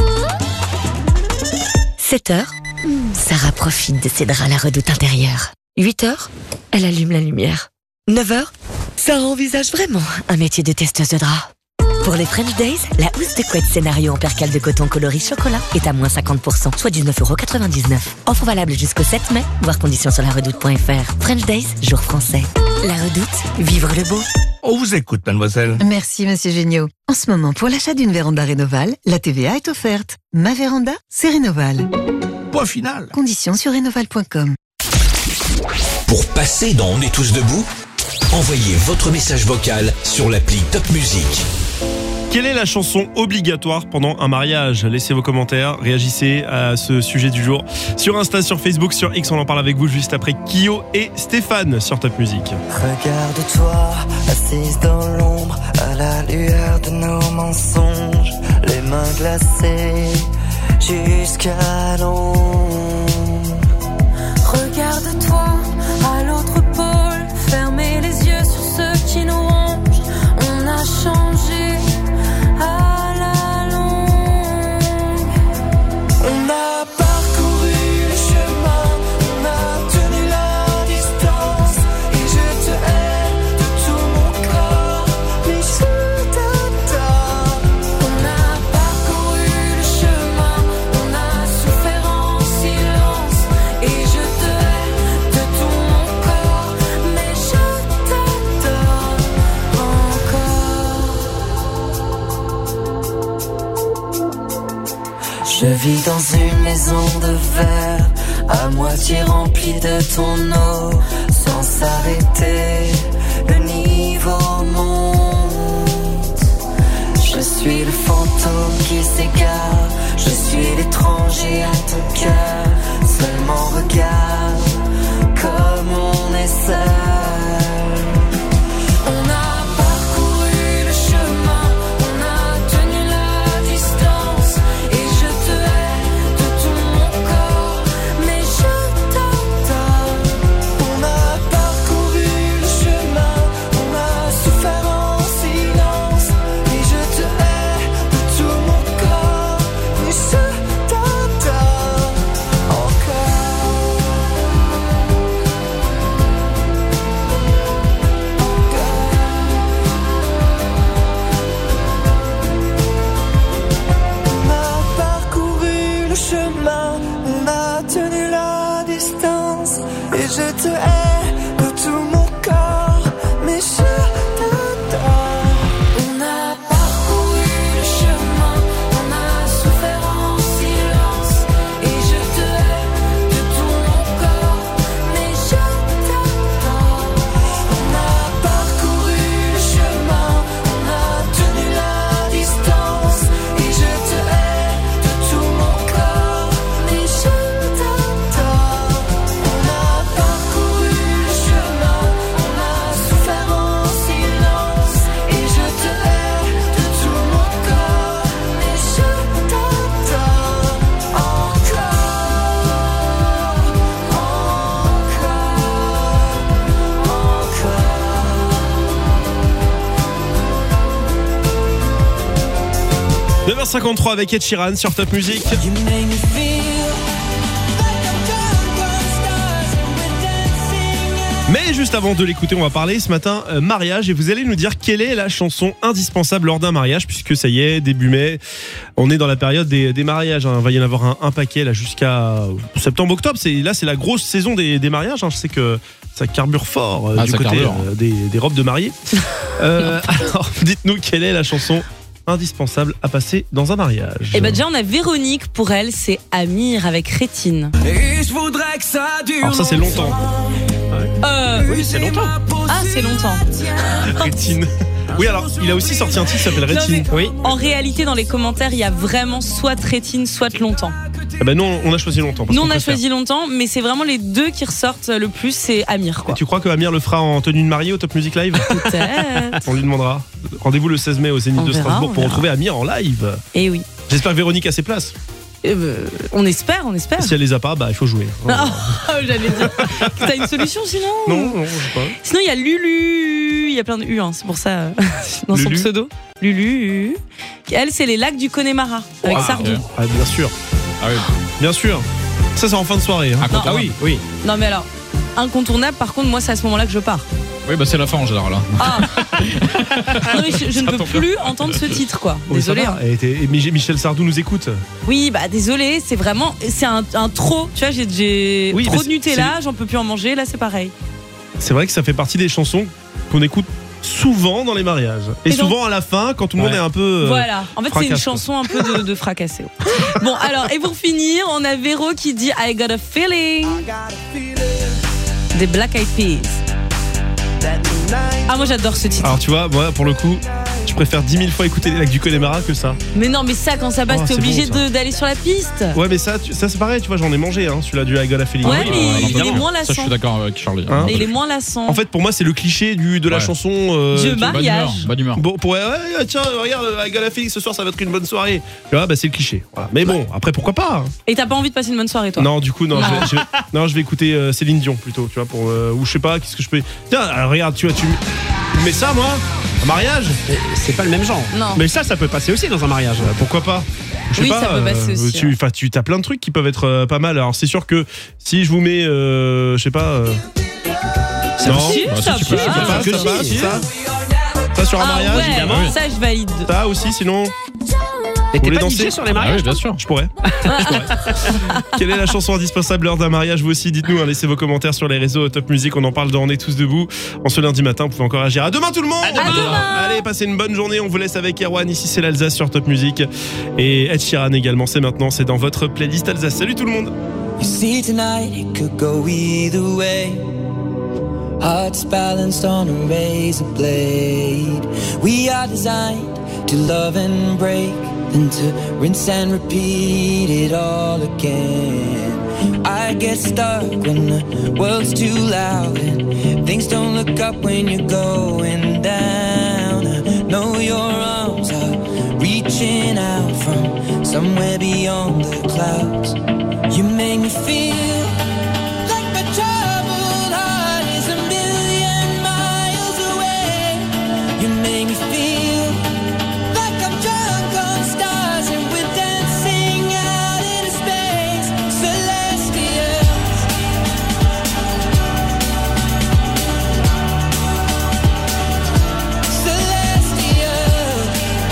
7h, Sarah profite de ses draps à la redoute intérieure. 8h, elle allume la lumière. 9h, Sarah envisage vraiment un métier de testeuse de draps. Pour les French Days, la housse de couette scénario en percale de coton coloris chocolat est à moins 50%, soit 19,99€. Offre valable jusqu'au 7 mai, voir conditions sur laredoute.fr. French Days, jour français. La Redoute, vivre le beau. On vous écoute, mademoiselle. Merci, monsieur Géniaud. En ce moment, pour l'achat d'une véranda Rénoval, la TVA est offerte. Ma véranda, c'est Rénoval. Point final. Conditions sur rénoval.com. Pour passer dans On est tous debout, envoyez votre message vocal sur l'appli Top Musique. Quelle est la chanson obligatoire pendant un mariage? Laissez vos commentaires, réagissez à ce sujet du jour sur Insta, sur Facebook, sur X. On en parle avec vous juste après Kyo et Stéphane sur Top Music. Regarde-toi, assise dans l'ombre, à la lueur de nos mensonges, les mains glacées jusqu'à l'ombre. Regarde-toi à l'autre pôle, fermez les yeux sur ceux qui nous rongent. On a changé à la longue. On a parcouru le chemin, on a tenu la distance, et je te hais de tout mon corps, mais je t'adore. On a parcouru le chemin, on a souffert en silence, et je te hais de tout mon corps, mais je t'adore encore. Je vis dans une maison de verre, à moitié remplie de ton eau, sans s'arrêter, le niveau monte. Je suis le fantôme qui s'égare, je suis l'étranger à ton cœur, seulement regarde comme on est seul. On a parcouru le chemin, on a tenu la distance, et je te hais de tout mon corps, mais je t'adore. On a parcouru 1h53 avec Ed Sheeran sur Top Music. Mais juste avant de l'écouter, on va parler ce matin mariage et vous allez nous dire quelle est la chanson indispensable lors d'un mariage, puisque ça y est, début mai, on est dans la période des mariages. Il va y en avoir un paquet là jusqu'à septembre-octobre. C'est la grosse saison des mariages. Je sais que ça carbure fort du côté des robes de mariée. Alors, dites-nous quelle est la chanson indispensable à passer dans un mariage. Et déjà on a Véronique, pour elle c'est Amir avec Rétine. Et je voudrais que ça dure. Alors ça c'est longtemps. Oui, c'est longtemps. Ah, c'est longtemps. Rétine. Oui, alors il a aussi sorti un titre qui s'appelle Rétine. Non, oui. En réalité, dans les commentaires, il y a vraiment soit Rétine, soit longtemps. Eh ben nous, on a choisi longtemps. Nous, on a choisi longtemps, mais c'est vraiment les deux qui ressortent le plus, c'est Amir, quoi. Et tu crois que Amir le fera en tenue de mariée au Top Music Live ? Peut-être. On lui demandera. Rendez-vous le 16 mai au Zénith de Strasbourg pour retrouver Amir en live. Eh oui. J'espère que Véronique a ses places. On espère. Si elle les a pas, il faut jouer. Oh, j'allais dire. T'as une solution sinon ? Non, je sais pas. Sinon, il y a Lulu. Il y a plein de U, c'est pour ça, dans Lulu. son pseudo. Lulu. Elle, c'est les lacs du Connemara, avec Sardou. Ah, bien sûr. Ah oui. Bien sûr. Ça, c'est en fin de soirée. Ah oui. Non, mais alors, incontournable, par contre, moi, c'est à ce moment-là que je pars. Oui, c'est la fin en général. Non, mais je ne peux plus entendre ce titre, quoi. Désolé. Et Michel Sardou nous écoute. Oui, désolé, c'est vraiment, c'est un trop. Tu vois, j'ai trop de Nutella, j'en peux plus en manger. Là, c'est pareil. C'est vrai que ça fait partie des chansons qu'on écoute souvent dans les mariages. Et souvent à la fin, quand tout le monde est un peu. Voilà. En fait, c'est une chanson un peu de fracassé. Bon, alors, et pour finir, on a Véro qui dit I got a feeling. Des Black Eyed Peas. Ah, moi j'adore ce titre. Alors tu vois, moi pour le coup, je préfère 10 000 fois écouter les lacs du Connemara que ça. Mais non, mais ça, quand ça passe, t'es obligé d'aller sur la piste. Ouais, mais ça c'est pareil, tu vois, j'en ai mangé, celui-là du I Got a Feeling. Ouais, mais il est moins lassant. Ça, je suis d'accord avec Charlie. Il est moins lassant. En fait, pour moi, c'est le cliché de la chanson. De mariage. Bonne humeur. Bon, tiens, regarde, I Got a Feeling, ce soir, ça va être une bonne soirée. C'est le cliché. Voilà. Mais bon, après, pourquoi pas. Et t'as pas envie de passer une bonne soirée, toi ? Non, du coup, non. Je vais écouter Céline Dion plutôt, tu vois, ou je sais pas, qu'est-ce que je peux. Tiens, regarde, tu mets ça, moi, un mariage. C'est pas le même genre. Non. Mais ça peut passer aussi dans un mariage. Pourquoi pas ? Je sais pas, ça peut passer aussi. Tu as plein de trucs qui peuvent être pas mal. Alors c'est sûr que si je vous mets, je sais pas. Ça sur un mariage, évidemment. Ça, je valide. Ça aussi, sinon. Et t'es pas DJ sur les mariages ? Oui, bien sûr. Je pourrais. Quelle est la chanson indispensable lors d'un mariage ? Vous aussi, dites-nous, laissez vos commentaires sur les réseaux Top Music. On en parle dans On est tous debout. En ce lundi matin, vous pouvez encore agir. À demain tout le monde. À demain. Allez, passez une bonne journée. On vous laisse avec Erwan. Ici, c'est l'Alsace sur Top Music. Et Ed Sheeran également, c'est maintenant. C'est dans votre playlist Alsace. Salut tout le monde. You see tonight it could go either way. Hearts balanced on a razor blade. We are designed to love and break, then to rinse and repeat it all again. I get stuck when the world's too loud and things don't look up when you're going down. I know your arms are reaching out from somewhere beyond the clouds. You make me feel like my troubled heart is a million miles away. You make me feel like I'm drunk on stars and we're dancing out into space, celestial. Celestial.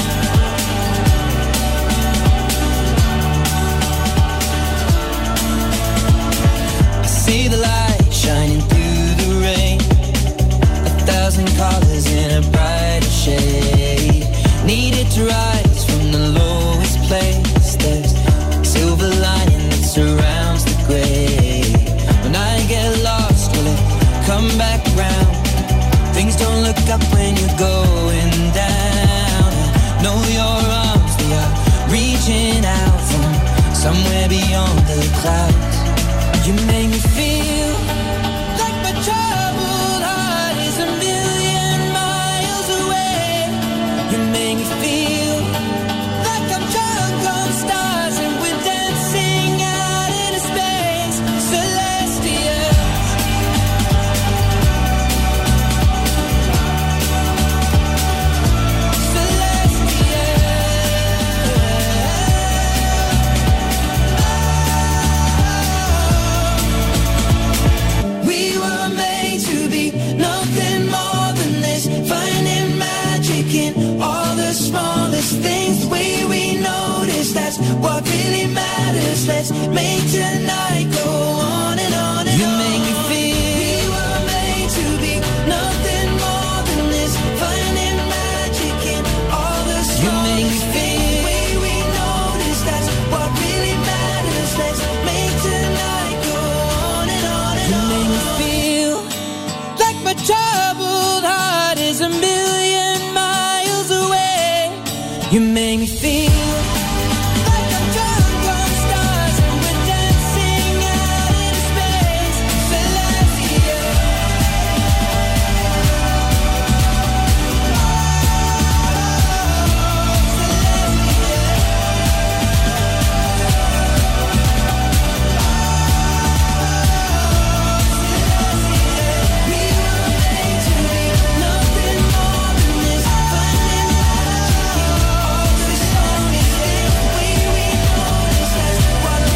I see the light shining through the rain, 1,000 colors in a brighter shade. Needed to rise from the lowest place. There's silver lining that surrounds the gray. When I get lost, will it come back round? Things don't look up when you're going down. I know your arms, they are reaching out from somewhere beyond the clouds. You make me feel like my troubled heart is a million miles away. You make me feel like I'm drunk on stars and we're dancing out into space, celestial. make tonight go on and on and you on. Make me feel we were made to be nothing more than this, finding magic in all the stars. You make me feel the way we notice, that's what really matters. Let's make tonight go on and on and on. You make me feel like my troubled heart is a million miles away. You make me feel